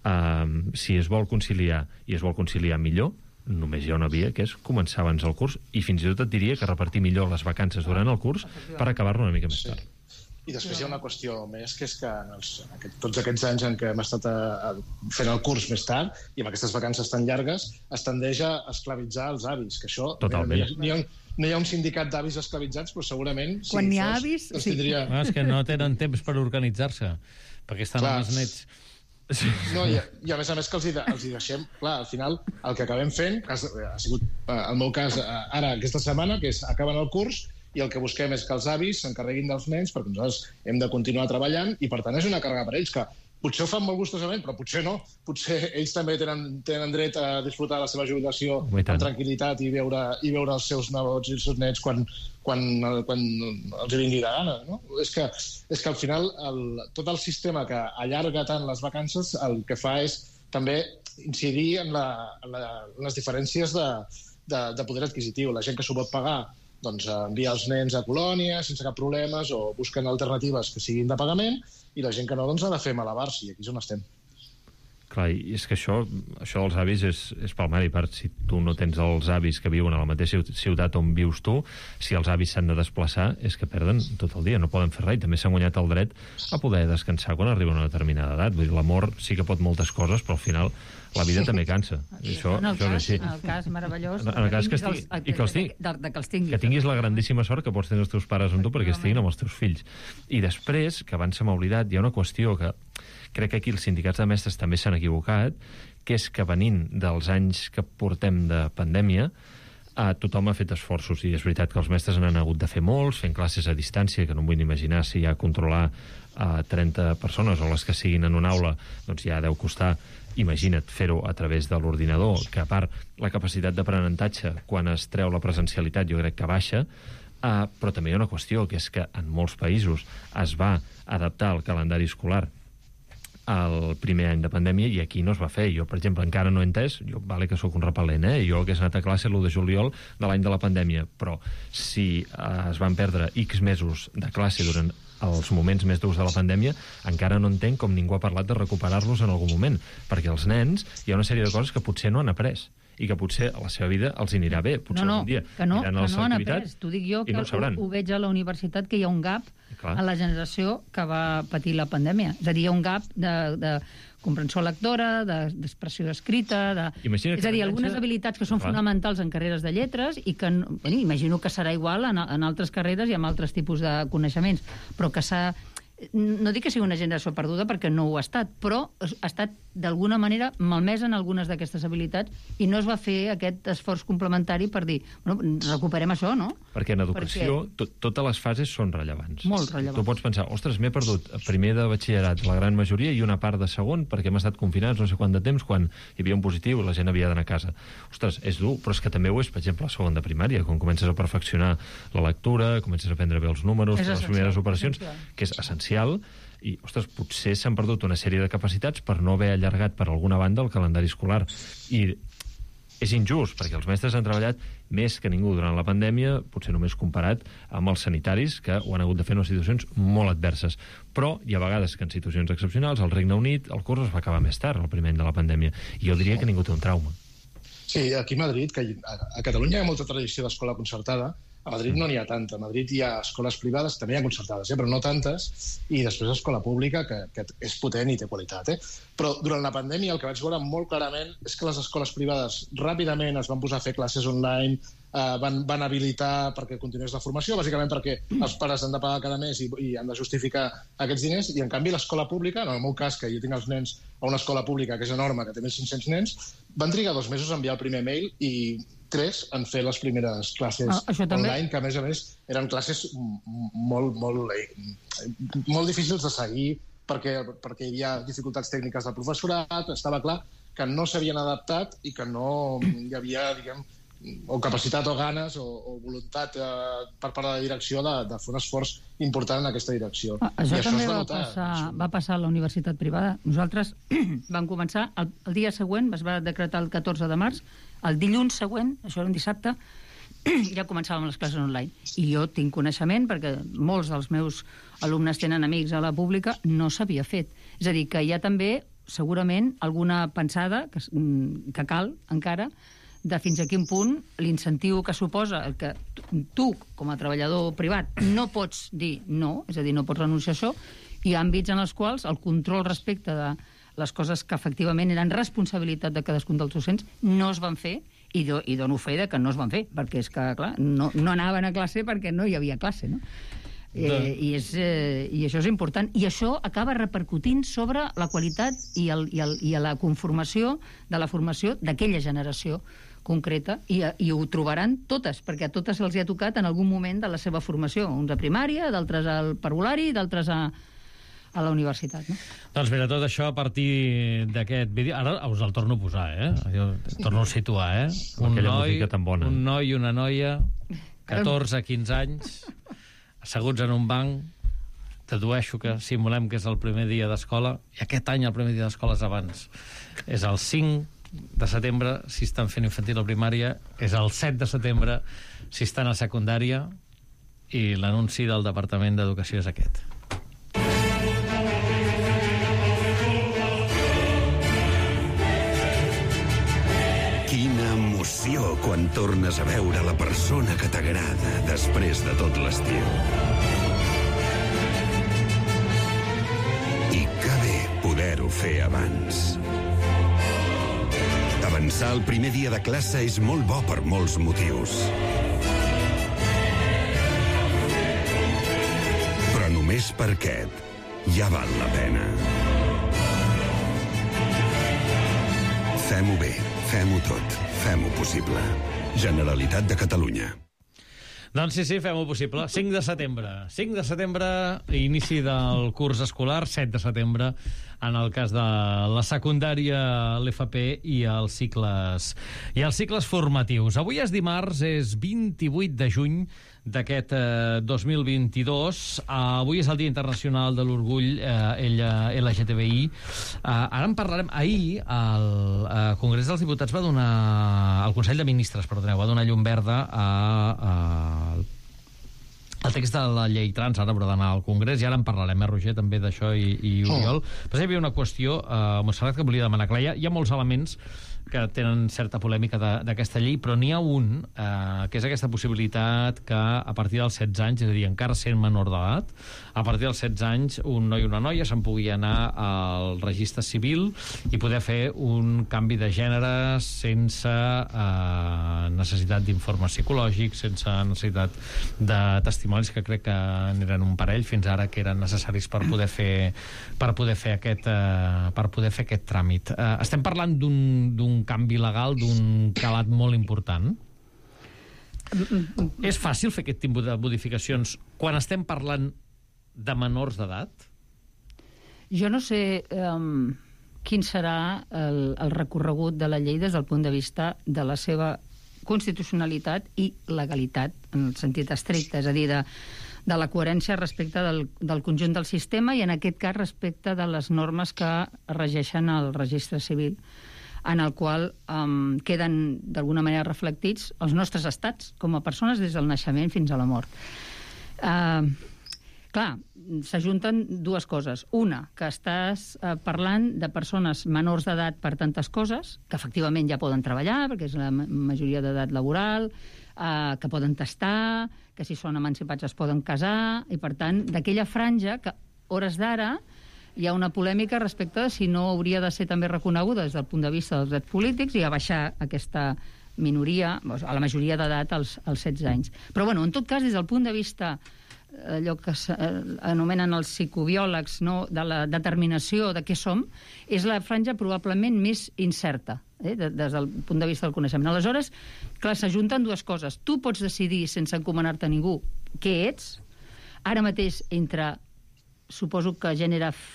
uh, si es vol conciliar i es vol conciliar millor, només hi ha una via, que és començar abans el curs, i fins i tot et diria que repartir millor les vacances durant el curs per acabar-lo una mica més tard. Sí. I després hi ha una qüestió més, que és que en els, aquest, tots aquests anys en què hem estat a, a, fent el curs més tard, i amb aquestes vacances tan llargues, es tendeix a esclavitzar els avis, que això... Totalment. No hi ha, no hi ha un sindicat d'avis esclavitzats, però segurament... Si Quan hi ha fos, avis, doncs sí. Tindria... No, és que no tenen temps per organitzar-se, perquè estan Clar. amb els nets... Sí. No, i, i a més a més que els hi, de, els hi deixem, clar, al final el que acabem fent, que ha sigut el meu cas ara aquesta setmana, que és acaben el curs i el que busquem és que els avis s'encarreguin dels nens perquè nosaltres hem de continuar treballant i per tant és una càrrega per ells que potser ho fan molt gustosament, però potser no. Potser ells també tenen, tenen dret a disfrutar de la seva jubilació amb tranquil·litat i veure, i veure els seus nebots i els seus nets quan, quan, quan els vingui de gana. No? És, que, és que al final el, tot el sistema que allarga tant les vacances el que fa és també incidir en, la, en, la, en les diferències de, de, de poder adquisitiu. La gent que s'ho pot pagar doncs, envia els nens a colònies sense cap problemes o busquen alternatives que siguin de pagament, i la gent que no doncs, ha de fer malabars, i aquí és on estem. Clar, i és que això, això dels avis és, és palmari. A part, si tu no tens els avis que viuen a la mateixa ciutat on vius tu, si els avis s'han de desplaçar, és que perden tot el dia, no poden fer res. I també s'ha guanyat el dret a poder descansar quan arriba a una determinada edat. Vull dir, l'amor sí que pot moltes coses, però al final la vida també cansa. I això, en el això cas, és així. En el cas meravellós en el cas que, estigui, els, i que, els tingui, de, de que els tinguis. que tinguis la grandíssima sort que pots tenir els teus pares amb tu perquè estiguin amb els teus fills. I després, que abans se m'ha oblidat, hi ha una qüestió que crec que aquí els sindicats de mestres també s'han equivocat, que és que venint dels anys que portem de pandèmia, eh, tothom ha fet esforços, i és veritat que els mestres n'han hagut de fer molts, fent classes a distància, que no em vull imaginar si ja controlar a trenta persones o les que siguin en una aula, doncs ja deu costar. Imagina't fer-ho a través de l'ordinador, que a part la capacitat d'aprenentatge quan es treu la presencialitat jo crec que baixa, uh, però també hi ha una qüestió, que és que en molts països es va adaptar el calendari escolar el primer any de pandèmia i aquí no es va fer. Jo, per exemple, encara no he entès, jo vale que sóc un repel·lent, eh? Jo hagués anat a classe l'u de juliol de l'any de la pandèmia, però si uh, es van perdre X mesos de classe durant els moments més durs de la pandèmia, encara no entenc com ningú ha parlat de recuperar-los en algun moment, perquè els nens hi ha una sèrie de coses que potser no han après i que potser a la seva vida els anirà bé. Potser no, no, un dia que no, aniran que a les no han activitats après. T'ho dic jo, que no ho, ho, ho veig a la universitat, que hi ha un gap Clar. a la generació que va patir la pandèmia. És a dir, hi ha un gap de, de comprensió lectora, d'expressió escrita, de... Imagina és a dir, que algunes pensa... habilitats que són Clar. fonamentals en carreres de lletres i que, bueno, imagino que serà igual en, en altres carreres i amb altres tipus de coneixements, però que s'ha... No dic que sigui una generació perduda perquè no ho ha estat, però ha estat d'alguna manera malmesa en algunes d'aquestes habilitats i no es va fer aquest esforç complementari per dir, bueno, recuperem això, no? Perquè en educació perquè... to totes les fases són rellevants. Molt rellevants. Tu pots pensar, ostres, m'he perdut primer de batxillerat, la gran majoria, i una part de segon, perquè hem estat confinats no sé quant de temps, quan hi havia un positiu i la gent havia d'anar a casa. Ostres, és dur, però és que també ho és, per exemple, a segon de primària, quan comences a perfeccionar la lectura, comences a aprendre bé els números, les primeres operacions, essencial. Que és essencial, i, ostres, potser s'han perdut una sèrie de capacitats per no haver allargat per alguna banda el calendari escolar. I és injust, perquè els mestres han treballat més que ningú durant la pandèmia, potser només comparat amb els sanitaris, que ho han hagut de fer en situacions molt adverses. Però hi ha vegades que en situacions excepcionals, al Regne Unit, el curs es va acabar més tard, el primer any de la pandèmia. I jo diria que ningú té un trauma. Sí, aquí a Madrid, que a Catalunya hi ha molta tradició d'escola concertada. A Madrid no n'hi ha tanta. A Madrid hi ha escoles privades, també hi ha concertades, eh? però no tantes, i després escola pública, que, que és potent i té qualitat. Eh? Però durant la pandèmia el que vaig veure molt clarament és que les escoles privades ràpidament es van posar a fer classes online, eh, van, van habilitar perquè continués la formació, bàsicament perquè els pares han de pagar cada mes i, i han de justificar aquests diners, i en canvi l'escola pública, en el meu cas, que jo tinc els nens a una escola pública que és enorme, que té mil cinc-cents nens, van trigar dos mesos a enviar el primer mail i tres en fer les primeres classes ah, online, que a més a més eren classes molt, molt, molt difícils de seguir perquè, perquè hi havia dificultats tècniques del professorat, estava clar que no s'havien adaptat i que no hi havia, diguem, o capacitat o ganes o, o voluntat eh, per part de la direcció de, de fer un esforç important en aquesta direcció. Ah, això I també això va, notar, passar, això. va passar a la universitat privada. Nosaltres vam començar, el, el dia següent, es va decretar el catorze de març, el dilluns següent, això era un dissabte, ja començàvem les classes online. I jo tinc coneixement, perquè molts dels meus alumnes tenen amics a la pública, no s'havia fet. És a dir, que hi ha també, segurament, alguna pensada que, que cal, encara, de fins a quin punt l'incentiu que suposa el que tu, com a treballador privat, no pots dir no, és a dir, no pots renunciar a això, i àmbits en els quals el control respecte de les coses que efectivament eren responsabilitat de cadascun dels docents no es van fer, i, do, i dono fe de que no es van fer, perquè és que, clar, no, no anaven a classe perquè no hi havia classe, no? Eh, i, és, eh, i això és important, i això acaba repercutint sobre la qualitat i, el, i, el, i la conformació de la formació d'aquella generació concreta, i, i ho trobaran totes, perquè a totes se'ls ha tocat en algun moment de la seva formació, uns a primària, d'altres al parvulari, d'altres a, a la universitat, no? Doncs mira, tot això a partir d'aquest vídeo... Ara us el torno a posar, eh? Jo torno a situar, eh? Un noi, un noi i una noia, catorze a quinze anys, asseguts en un banc, dedueixo que simulem que és el primer dia d'escola, i aquest any el primer dia d'escola és abans. És el cinc de setembre, si estan fent infantil o primària, és el set de setembre, si estan a secundària, i l'anunci del Departament d'Educació és aquest. Quina emoció quan tornes a veure la persona que t'agrada després de tot l'estiu. I que bé poder-ho fer abans. Avançar el primer dia de classe és molt bo per molts motius. Però només per aquest ja val la pena. Fem-ho bé, fem-ho tot, fem-ho possible. Generalitat de Catalunya. Doncs sí, sí, fem-ho possible. cinc de setembre. cinc de setembre, inici del curs escolar, set de setembre, en el cas de la secundària, l'F P i els cicles, i els cicles formatius. Avui és dimarts, és vint-i-vuit de juny d'aquest eh, dos mil vint-i-dos. Uh, avui és el Dia Internacional de l'Orgull eh, L G T B I. Uh, ara en parlarem. Ahir el uh, Congrés dels Diputats va donar... El Consell de Ministres, perdoneu, va donar llum verda a... a el text de la llei trans ara haurà d'anar al Congrés, i ara en parlarem, eh, Roger, també d'això, i, i Oriol. Oh. Però hi havia una qüestió, eh, Montserrat, que volia demanar. Clar, hi ha, hi ha molts elements que tenen certa polèmica d'aquesta llei, però n'hi ha un, eh, que és aquesta possibilitat que a partir dels setze anys, és a dir, encara sent menor d'edat, a partir dels setze anys un noi i una noia se'n pugui anar al registre civil i poder fer un canvi de gènere sense eh, necessitat d'informe psicològic, sense necessitat de testimonis, que crec que n'eren un parell fins ara que eren necessaris per poder fer, per poder fer, aquest, eh, per poder fer aquest tràmit. Eh, estem parlant d'un canvi legal, d'un calat molt important. És fàcil fer aquest tipus de modificacions quan estem parlant de menors d'edat? Jo no sé um, quin serà el, el recorregut de la llei des del punt de vista de la seva constitucionalitat i legalitat, en el sentit estricte, és a dir, de, de la coherència respecte del, del conjunt del sistema i, en aquest cas, respecte de les normes que regeixen el registre civil, en el qual um, queden d'alguna manera reflectits els nostres estats com a persones des del naixement fins a la mort. Uh, clar, s'ajunten dues coses. Una, que estàs uh, parlant de persones menors d'edat per tantes coses, que efectivament ja poden treballar, perquè és la majoria d'edat laboral, uh, que poden tastar, que si són emancipats es poden casar, i per tant, d'aquella franja que, hores d'ara, hi ha una polèmica respecte de si no hauria de ser també reconeguda des del punt de vista dels drets polítics i a baixar aquesta minoria, a la majoria d'edat, als, als setze anys. Però, bueno, en tot cas, des del punt de vista allò que s'anomenen els psicobiòlegs, no?, de la determinació de què som, és la franja probablement més incerta, eh?, des del punt de vista del coneixement. Aleshores, clar, s'ajunten dues coses. Tu pots decidir, sense encomanar-te a ningú, què ets. Ara mateix, entre, suposo que gènere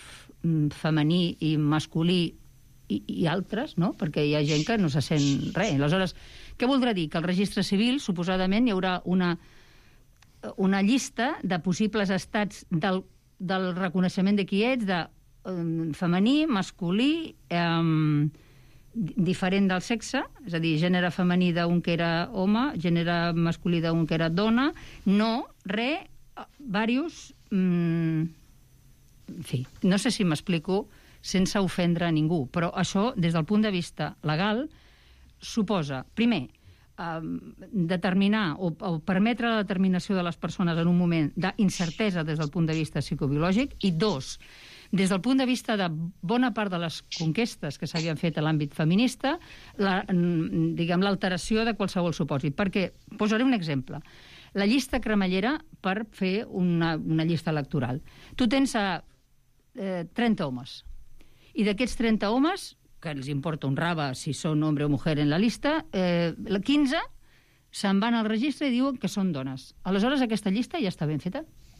femení i masculí i, i altres, no? Perquè hi ha gent que no se sent res. Aleshores, què voldrà dir? Que al registre civil, suposadament, hi haurà una, una llista de possibles estats del, del reconeixement de qui ets, de um, femení, masculí, um, diferent del sexe, és a dir, gènere femení d'un que era home, gènere masculí d'un que era dona, no, re, varios... Mm, en fi, no sé si m'explico sense ofendre a ningú, però això, des del punt de vista legal, suposa, primer, eh, determinar o, o permetre la determinació de les persones en un moment d'incertesa des del punt de vista psicobiològic, i dos, des del punt de vista de bona part de les conquestes que s'havien fet a l'àmbit feminista, la, diguem, l'alteració de qualsevol supòsit. Perquè, posaré un exemple. La llista cremallera per fer una, una llista electoral. Tu tens a eh, trenta homes. I d'aquests trenta homes, que els importa un raba si són home o mujer en la llista, eh, quinze se'n van al registre i diuen que són dones. Aleshores, aquesta llista ja està ben feta.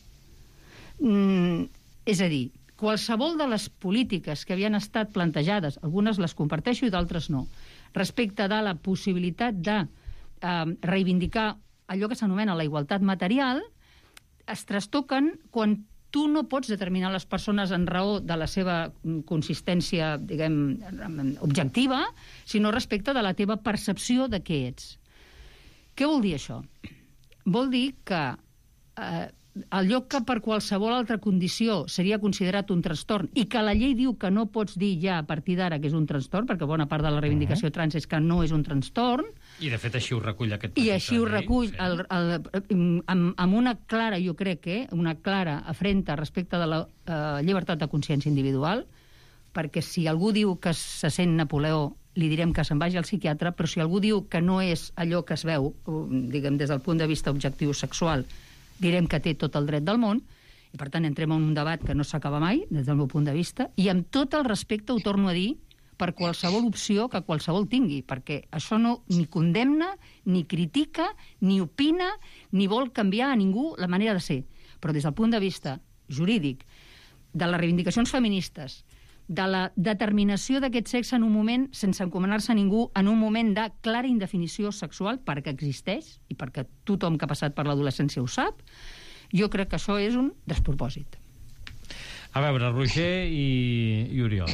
Mm, és a dir, qualsevol de les polítiques que havien estat plantejades, algunes les comparteixo i d'altres no, respecte de la possibilitat de eh, reivindicar allò que s'anomena la igualtat material, es trastoquen quan tu no pots determinar les persones en raó de la seva consistència, diguem, objectiva, sinó respecte de la teva percepció de què ets. Què vol dir això? Vol dir que eh, el lloc que per qualsevol altra condició seria considerat un trastorn i que la llei diu que no pots dir ja a partir d'ara que és un trastorn, perquè bona part de la reivindicació trans és que no és un trastorn. I de fet així ho recull aquest I així ho recull el, el, amb, amb una clara, jo crec que, una clara afrenta respecte de la eh, llibertat de consciència individual, perquè si algú diu que se sent Napoleó, li direm que se'n vagi al psiquiatre, però si algú diu que no és allò que es veu, diguem, des del punt de vista objectiu sexual, direm que té tot el dret del món, i per tant entrem en un debat que no s'acaba mai, des del meu punt de vista, i amb tot el respecte ho torno a dir per qualsevol opció que qualsevol tingui, perquè això no ni condemna, ni critica, ni opina, ni vol canviar a ningú la manera de ser. Però des del punt de vista jurídic, de les reivindicacions feministes, de la determinació d'aquest sexe en un moment, sense encomanar-se a ningú, en un moment de clara indefinició sexual, perquè existeix, i perquè tothom que ha passat per l'adolescència ho sap, jo crec que això és un despropòsit. A veure, Roger i, i Oriol.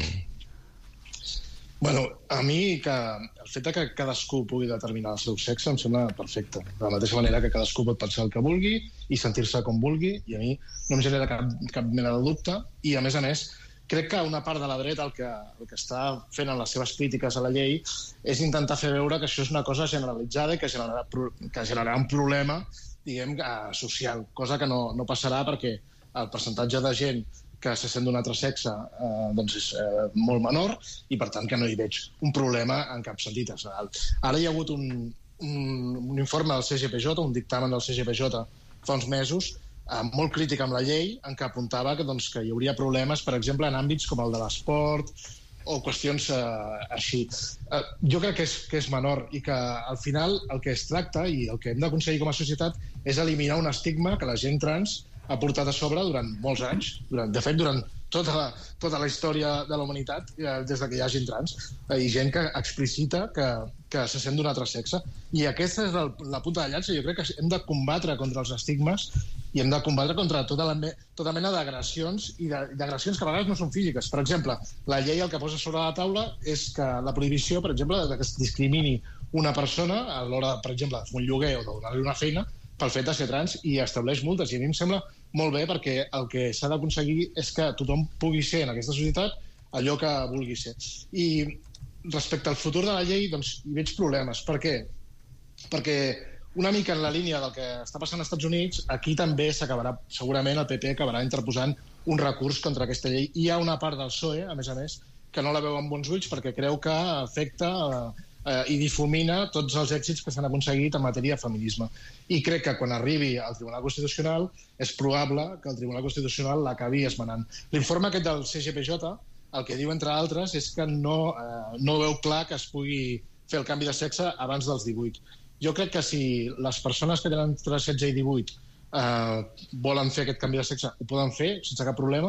Bueno, a mi que el fet que cadascú pugui determinar el seu sexe em sembla perfecte. De la mateixa manera que cadascú pot pensar el que vulgui i sentir-se com vulgui, i a mi no em genera cap, cap mena de dubte, i a més a més crec que una part de la dreta el que, el que està fent en les seves crítiques a la llei és intentar fer veure que això és una cosa generalitzada i que generarà, que generarà un problema, diguem, social, cosa que no, no passarà perquè el percentatge de gent que se sent d'un altre sexe eh, doncs és eh, molt menor i per tant que no hi veig un problema en cap sentit. Ara hi ha hagut un, un, un informe del C G P J, un dictamen del C G P J fa uns mesos, eh, molt crític amb la llei, en què apuntava que, doncs, que hi hauria problemes, per exemple, en àmbits com el de l'esport o qüestions eh, així. Eh, jo crec que és, que és menor i que al final el que es tracta i el que hem d'aconseguir com a societat és eliminar un estigma que la gent trans ha portat a sobre durant molts anys, durant, de fet, durant tota la, tota la història de la humanitat, eh, des que hi ha gent trans, eh, i gent que explicita que, que se sent d'un altre sexe. I aquesta és el, la punta de llança. Jo crec que hem de combatre contra els estigmes i hem de combatre contra tota, la, tota mena d'agressions i d'agressions que a vegades no són físiques. Per exemple, la llei el que posa sobre la taula és que la prohibició, per exemple, de que es discrimini una persona a l'hora, per exemple, de fer un lloguer o de donar-li una feina pel fet de ser trans, i estableix multes. I a mi em sembla molt bé, perquè el que s'ha d'aconseguir és que tothom pugui ser en aquesta societat allò que vulgui ser. I respecte al futur de la llei, doncs hi veig problemes. Per què? Perquè una mica en la línia del que està passant als Estats Units, aquí també s'acabarà, segurament el P P acabarà interposant un recurs contra aquesta llei. I hi ha una part del P S O E, a més a més, que no la veu amb bons ulls perquè creu que afecta eh, i difumina tots els èxits que s'han aconseguit en matèria de feminisme. I crec que quan arribi al Tribunal Constitucional és probable que el Tribunal Constitucional l'acabi esmenant. L'informe aquest del C G P J el que diu, entre altres, és que no, eh, no veu clar que es pugui fer el canvi de sexe abans dels divuit. Jo crec que si les persones que tenen entre setze i divuit eh, volen fer aquest canvi de sexe, ho poden fer sense cap problema,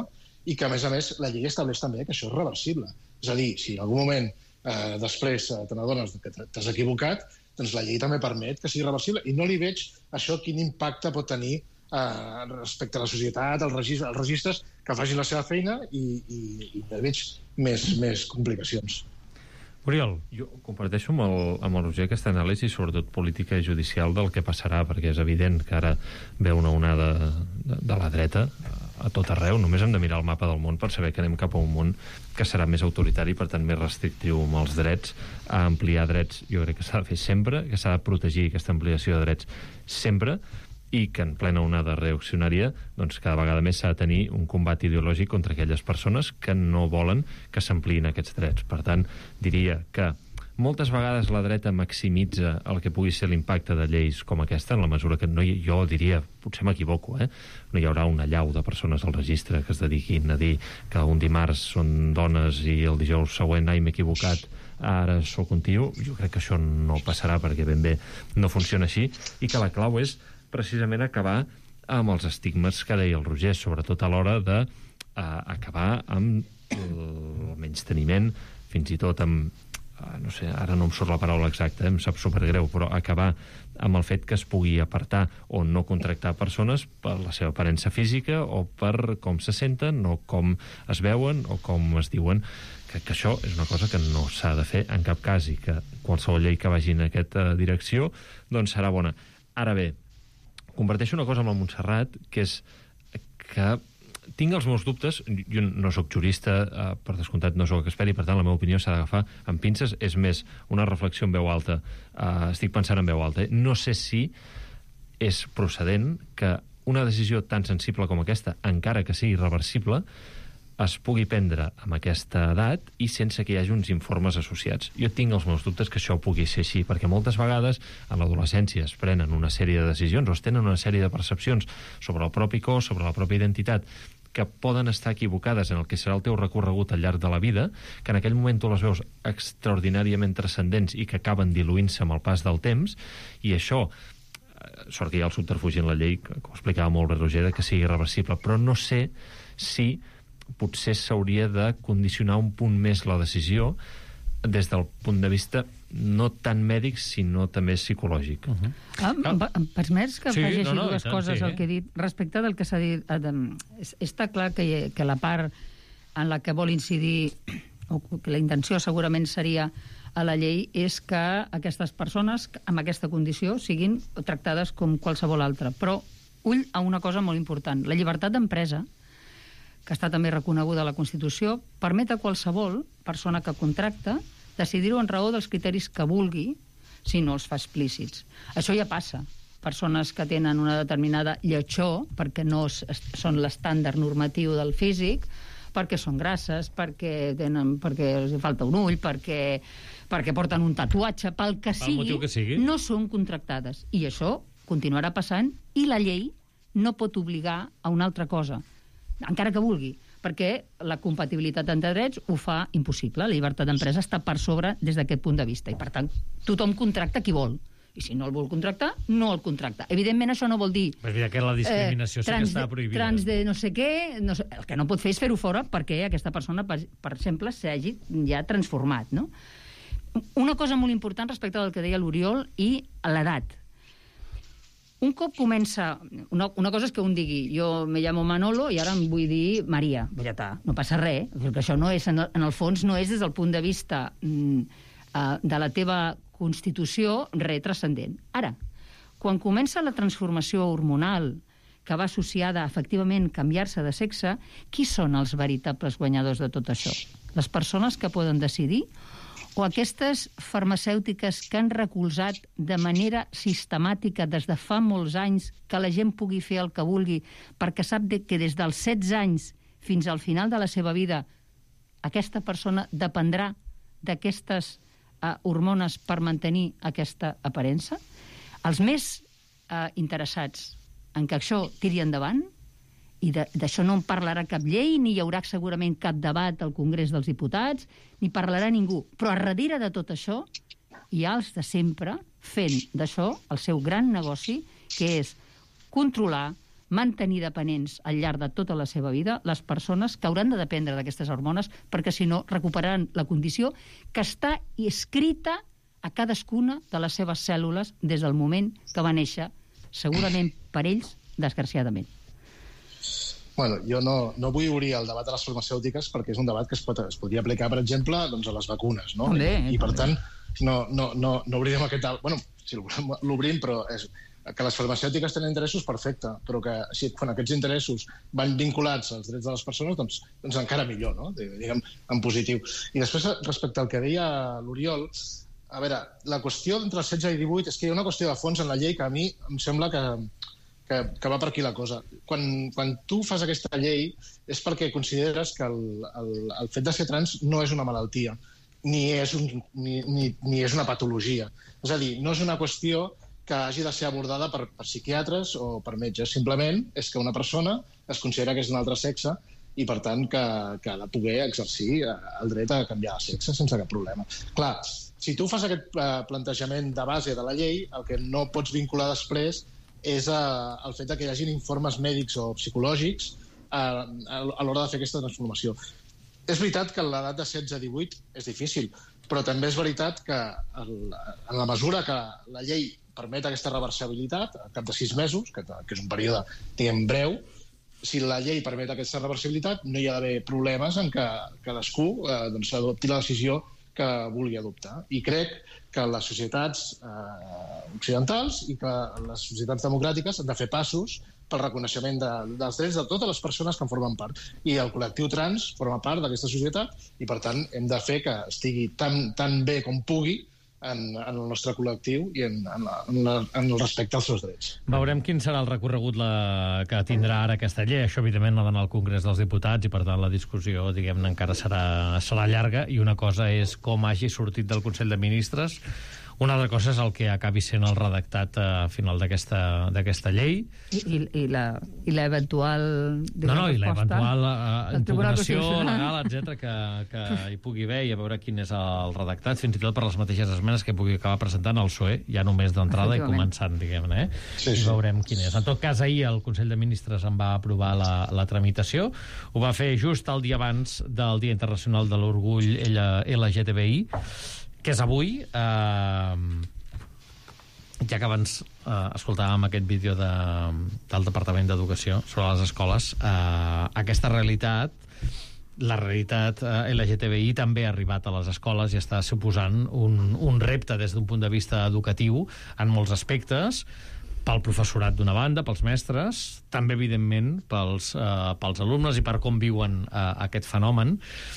i que, a més a més, la llei estableix també que això és reversible. És a dir, si en algun moment eh, després eh, te n'adones que t'has equivocat, doncs la llei també permet que sigui reversible. I no li veig això quin impacte pot tenir eh, respecte a la societat, als registres, als registres que facin la seva feina i, i, i no veig més, més complicacions. Oriol, jo comparteixo amb el, amb el Roger aquesta anàlisi, sobretot política i judicial, del que passarà, perquè és evident que ara ve una onada de, de la dreta a tot arreu. Només hem de mirar el mapa del món per saber que anem cap a un món que serà més autoritari, per tant més restrictiu amb els drets. A ampliar drets jo crec que s'ha de fer sempre, que s'ha de protegir aquesta ampliació de drets sempre, i que en plena onada reaccionària doncs cada vegada més s'ha de tenir un combat ideològic contra aquelles persones que no volen que s'ampliïn aquests drets. Per tant, diria que moltes vegades la dreta maximitza el que pugui ser l'impacte de lleis com aquesta, en la mesura que no hi, jo diria, potser m'equivoco, eh? no hi haurà una llau de persones al registre que es dediquin a dir que un dimarts són dones i el dijous següent, ai, m'he equivocat, ara sóc un tio. Jo crec que això no passarà perquè ben bé no funciona així, i que la clau és precisament acabar amb els estigmes que deia el Roger, sobretot a l'hora de uh, acabar amb el menysteniment, fins i tot amb, uh, no sé, ara no em surt la paraula exacta, em sap supergreu, però acabar amb el fet que es pugui apartar o no contractar persones per la seva aparença física o per com se senten o com es veuen o com es diuen. Que, que això és una cosa que no s'ha de fer en cap cas, i que qualsevol llei que vagi en aquesta direcció doncs serà bona. Ara bé, comparteixo una cosa amb el Montserrat, que és que tinc els meus dubtes. Jo no sóc jurista, eh, per descomptat no sóc expert, i per tant la meva opinió s'ha d'agafar amb pinces. És més una reflexió en veu alta. Eh, estic pensant en veu alta. No sé si és procedent que una decisió tan sensible com aquesta, encara que sigui irreversible, es pugui prendre amb aquesta edat i sense que hi hagi uns informes associats. Jo tinc els meus dubtes que això pugui ser així, perquè moltes vegades en l'adolescència es prenen una sèrie de decisions o es tenen una sèrie de percepcions sobre el propi cos, sobre la pròpia identitat, que poden estar equivocades en el que serà el teu recorregut al llarg de la vida, que en aquell moment tu les veus extraordinàriament transcendents i que acaben diluint-se amb el pas del temps, i això, sort que hi ha el subterfugi en la llei, que ho explicava molt bé Roger, que sigui irreversible, però no sé si potser s'hauria de condicionar un punt més la decisió des del punt de vista no tant mèdic, sinó també psicològic. Uh -huh. ah, ah. Permets que sí, afegeixi no, no, dues tant, coses sí, al que he dit. Respecte del que s'ha dit, està clar que, que la part en la que vol incidir, o que la intenció segurament seria a la llei, és que aquestes persones amb aquesta condició siguin tractades com qualsevol altra. Però ull a una cosa molt important. La llibertat d'empresa, que està també reconeguda a la Constitució, permet a qualsevol persona que contracta decidir-ho en raó dels criteris que vulgui, si no els fa explícits. Això ja passa. Persones que tenen una determinada lletjor, perquè no són l'estàndard normatiu del físic, perquè són grasses, perquè, tenen, perquè els falta un ull, perquè, perquè porten un tatuatge, pel que sigui, que sigui, no són contractades. I això continuarà passant, i la llei no pot obligar a una altra cosa, encara que vulgui, perquè la compatibilitat entre drets ho fa impossible. La llibertat d'empresa està per sobre des d'aquest punt de vista, i per tant tothom contracta qui vol, i si no el vol contractar, no el contracta. Evidentment això no vol dir perquè que la discriminació eh, trans, sí que està prohibida. Trans de no sé què, no sé, el que no pot fer és fer-ho fora perquè aquesta persona, per, per exemple, s'hagi ja transformat, no? Una cosa molt important respecte del que deia l'Oriol i l'edat. Un cop comença... Una, una cosa és que un digui jo me llamo Manolo i ara em vull dir Maria. Ja està, no passa res. Perquè això no és, en el, en el fons no és des del punt de vista mm, uh, de la teva constitució res transcendent. Ara, quan comença la transformació hormonal que va associada a, efectivament, canviar-se de sexe, qui són els veritables guanyadors de tot això? Les persones que poden decidir o aquestes farmacèutiques que han recolzat de manera sistemàtica des de fa molts anys que la gent pugui fer el que vulgui, perquè sap que des dels setze anys fins al final de la seva vida aquesta persona dependrà d'aquestes uh, hormones per mantenir aquesta aparença? Els més uh, interessats en que això tiri endavant, i d'això no en parlarà cap llei, ni hi haurà segurament cap debat al Congrés dels Diputats, ni parlarà ningú. Però a darrere de tot això hi ha els de sempre fent d'això el seu gran negoci, que és controlar, mantenir dependents al llarg de tota la seva vida les persones que hauran de dependre d'aquestes hormones, perquè si no recuperaran la condició que està escrita a cadascuna de les seves cèl·lules des del moment que va néixer, segurament per ells, desgraciadament. Bueno, jo no, no vull obrir el debat de les farmacèutiques perquè és un debat que es, pot, es podria aplicar, per exemple, doncs, a les vacunes, no? També, I, i per també. tant, no, no, no, no obrirem aquest debat. Bueno, si l'obrim, però és, que les farmacèutiques tenen interessos, perfecte, però que si, quan aquests interessos van vinculats als drets de les persones, doncs, doncs encara millor, no? Diguem, en positiu. I després, respecte al que deia l'Oriol, a veure, la qüestió entre els setze i divuit és que hi ha una qüestió de fons en la llei que a mi em sembla que, que, que va per aquí la cosa. Quan, quan tu fas aquesta llei és perquè consideres que el, el, el fet de ser trans no és una malaltia, ni és, un, ni, ni, ni és una patologia. És a dir, no és una qüestió que hagi de ser abordada per, per psiquiatres o per metges. Simplement és que una persona es considera que és d'un altre sexe i, per tant, que, que ha de poder exercir el dret a canviar de sexe sense cap problema. Clar, si tu fas aquest plantejament de base de la llei, el que no pots vincular després és a, el fet que hi hagin informes mèdics o psicològics a, a, a l'hora de fer aquesta transformació. És veritat que l'edat de setze a divuit és difícil, però també és veritat que el, en la mesura que la llei permet aquesta reversibilitat, al cap de sis mesos, que, que és un període, diguem, breu, si la llei permet aquesta reversibilitat, no hi ha d'haver problemes en què cadascú eh, doncs, adopti la decisió que vulgui adoptar. I crec que les societats eh, occidentals i que les societats democràtiques han de fer passos pel reconeixement de, dels drets de totes les persones que en formen part. I el col·lectiu trans forma part d'aquesta societat i, per tant, hem de fer que estigui tan, tan bé com pugui en, en el nostre col·lectiu i en, en, la, en, la, en el respecte als seus drets. Veurem quin serà el recorregut la, que tindrà ara aquesta llei. Això, evidentment, ha d'anar al Congrés dels Diputats i, per tant, la discussió, diguem-ne, encara serà, serà llarga, i una cosa és com hagi sortit del Consell de Ministres, una altra cosa és el que acabi sent el redactat a final d'aquesta llei. I, i, i la i l'eventual no, no, i l'eventual uh, impugnació legal, etcètera, que, que hi pugui haver, i a veure quin és el redactat, fins i tot per les mateixes esmenes que pugui acabar presentant el P S O E, ja només d'entrada i començant, diguem-ne. Eh? Sí, sí. I veurem quin és. En tot cas, ahir el Consell de Ministres en va aprovar la, la tramitació. Ho va fer just el dia abans del Dia Internacional de l'Orgull L G T B I, que és avui, eh, ja que abans eh, escoltàvem aquest vídeo de, del Departament d'Educació sobre les escoles, eh, aquesta realitat, la realitat eh, L G T B I també ha arribat a les escoles i està suposant un, un repte des d'un punt de vista educatiu en molts aspectes, pel professorat d'una banda, pels mestres, també, evidentment, pels, eh, pels alumnes i per com viuen eh, aquest fenomen.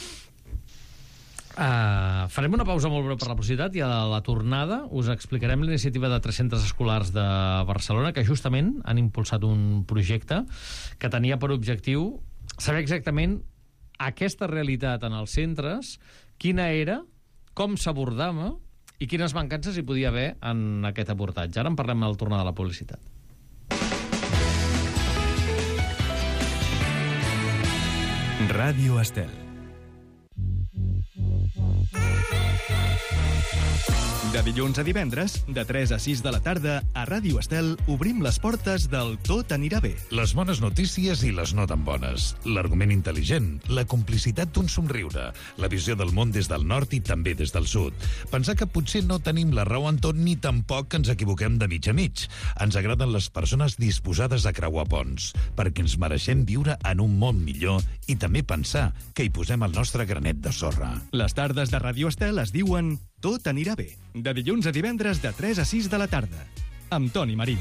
Uh, farem una pausa molt breu per la publicitat i a la tornada us explicarem l'iniciativa de tres-centes escolars de Barcelona que justament han impulsat un projecte que tenia per objectiu saber exactament aquesta realitat en els centres, quina era, com s'abordava i quines mancances hi podia haver en aquest abordatge. Ara en parlem a la tornada de la publicitat. Ràdio Estel. De dilluns a divendres, de tres a sis de la tarda, a Ràdio Estel obrim les portes del Tot anirà bé. Les bones notícies i les no tan bones. L'argument intel·ligent, la complicitat d'un somriure, la visió del món des del nord i també des del sud. Pensar que potser no tenim la raó en tot ni tampoc que ens equivoquem de mig a mig. Ens agraden les persones disposades a creuar ponts, perquè ens mereixem viure en un món millor i també pensar que hi posem el nostre granet de sorra. Les tardes de Ràdio Estel es diuen Tot anirà bé. De dilluns a divendres de tres a sis de la tarda. Amb Toni Marín.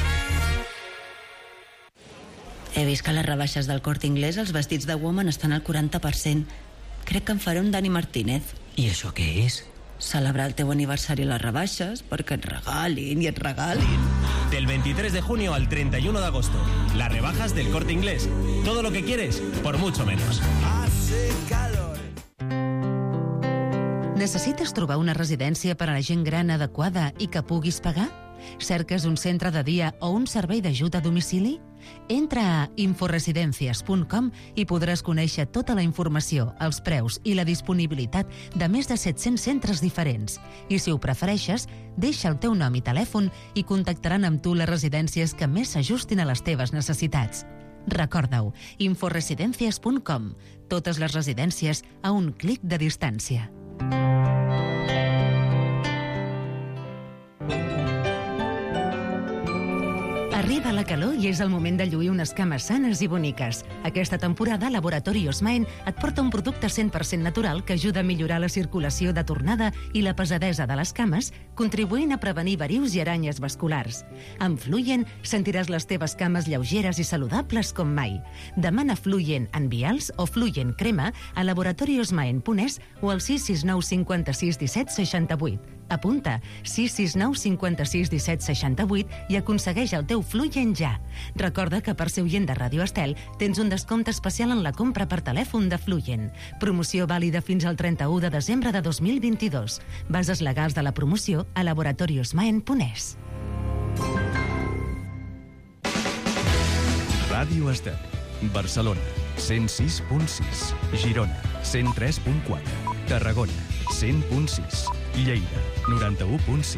He vist que a les rebaixes del Corte Inglés els vestits de woman estan al quaranta per cent. Crec que em faré un Dani Martínez. I això què és? Celebrar el teu aniversari a les rebaixes perquè et regalin i et regalin. Del veintitrés de junio al treinta y uno de agosto. Las rebajas del Corte Inglés. Todo lo que quieres, por mucho menos. Hace calor. Necessites trobar una residència per a la gent gran adequada i que puguis pagar? Cerques un centre de dia o un servei d'ajut a domicili? Entra a inforesidencias punt com i podràs conèixer tota la informació, els preus i la disponibilitat de més de set-cents centres diferents. I si ho prefereixes, deixa el teu nom i telèfon i contactaran amb tu les residències que més s'ajustin a les teves necessitats. Recorda-ho, inforesidencias punt com. Totes les residències a un clic de distància. Arriba la calor i és el moment de lluir unes cames sanes i boniques. Aquesta temporada, Laboratori Osmaen et porta un producte cent per cent natural que ajuda a millorar la circulació de tornada i la pesadesa de les cames, contribuint a prevenir varius i aranyes vasculars. Amb Fluyen sentiràs les teves cames lleugeres i saludables com mai. Demana Fluyen en vials o Fluyen crema a laboratoriosmaen punt es o al sis sis nou cinquanta-sis disset seixanta-vuit. Apunta sis sis nou cinquanta-sis disset seixanta-vuit i aconsegueix el teu Fluyen ja. Recorda que per ser oient de Ràdio Estel tens un descompte especial en la compra per telèfon de Fluyen. Promoció vàlida fins al trenta-u de desembre de dos mil vint-i-dos. Bases legals de la promoció a laboratoriosmaen punt es. Ràdio Estel, Barcelona, cent sis punt sis, Girona, cent tres punt quatre, Tarragona, cent punt sis, Lleida, noranta-u punt cinc.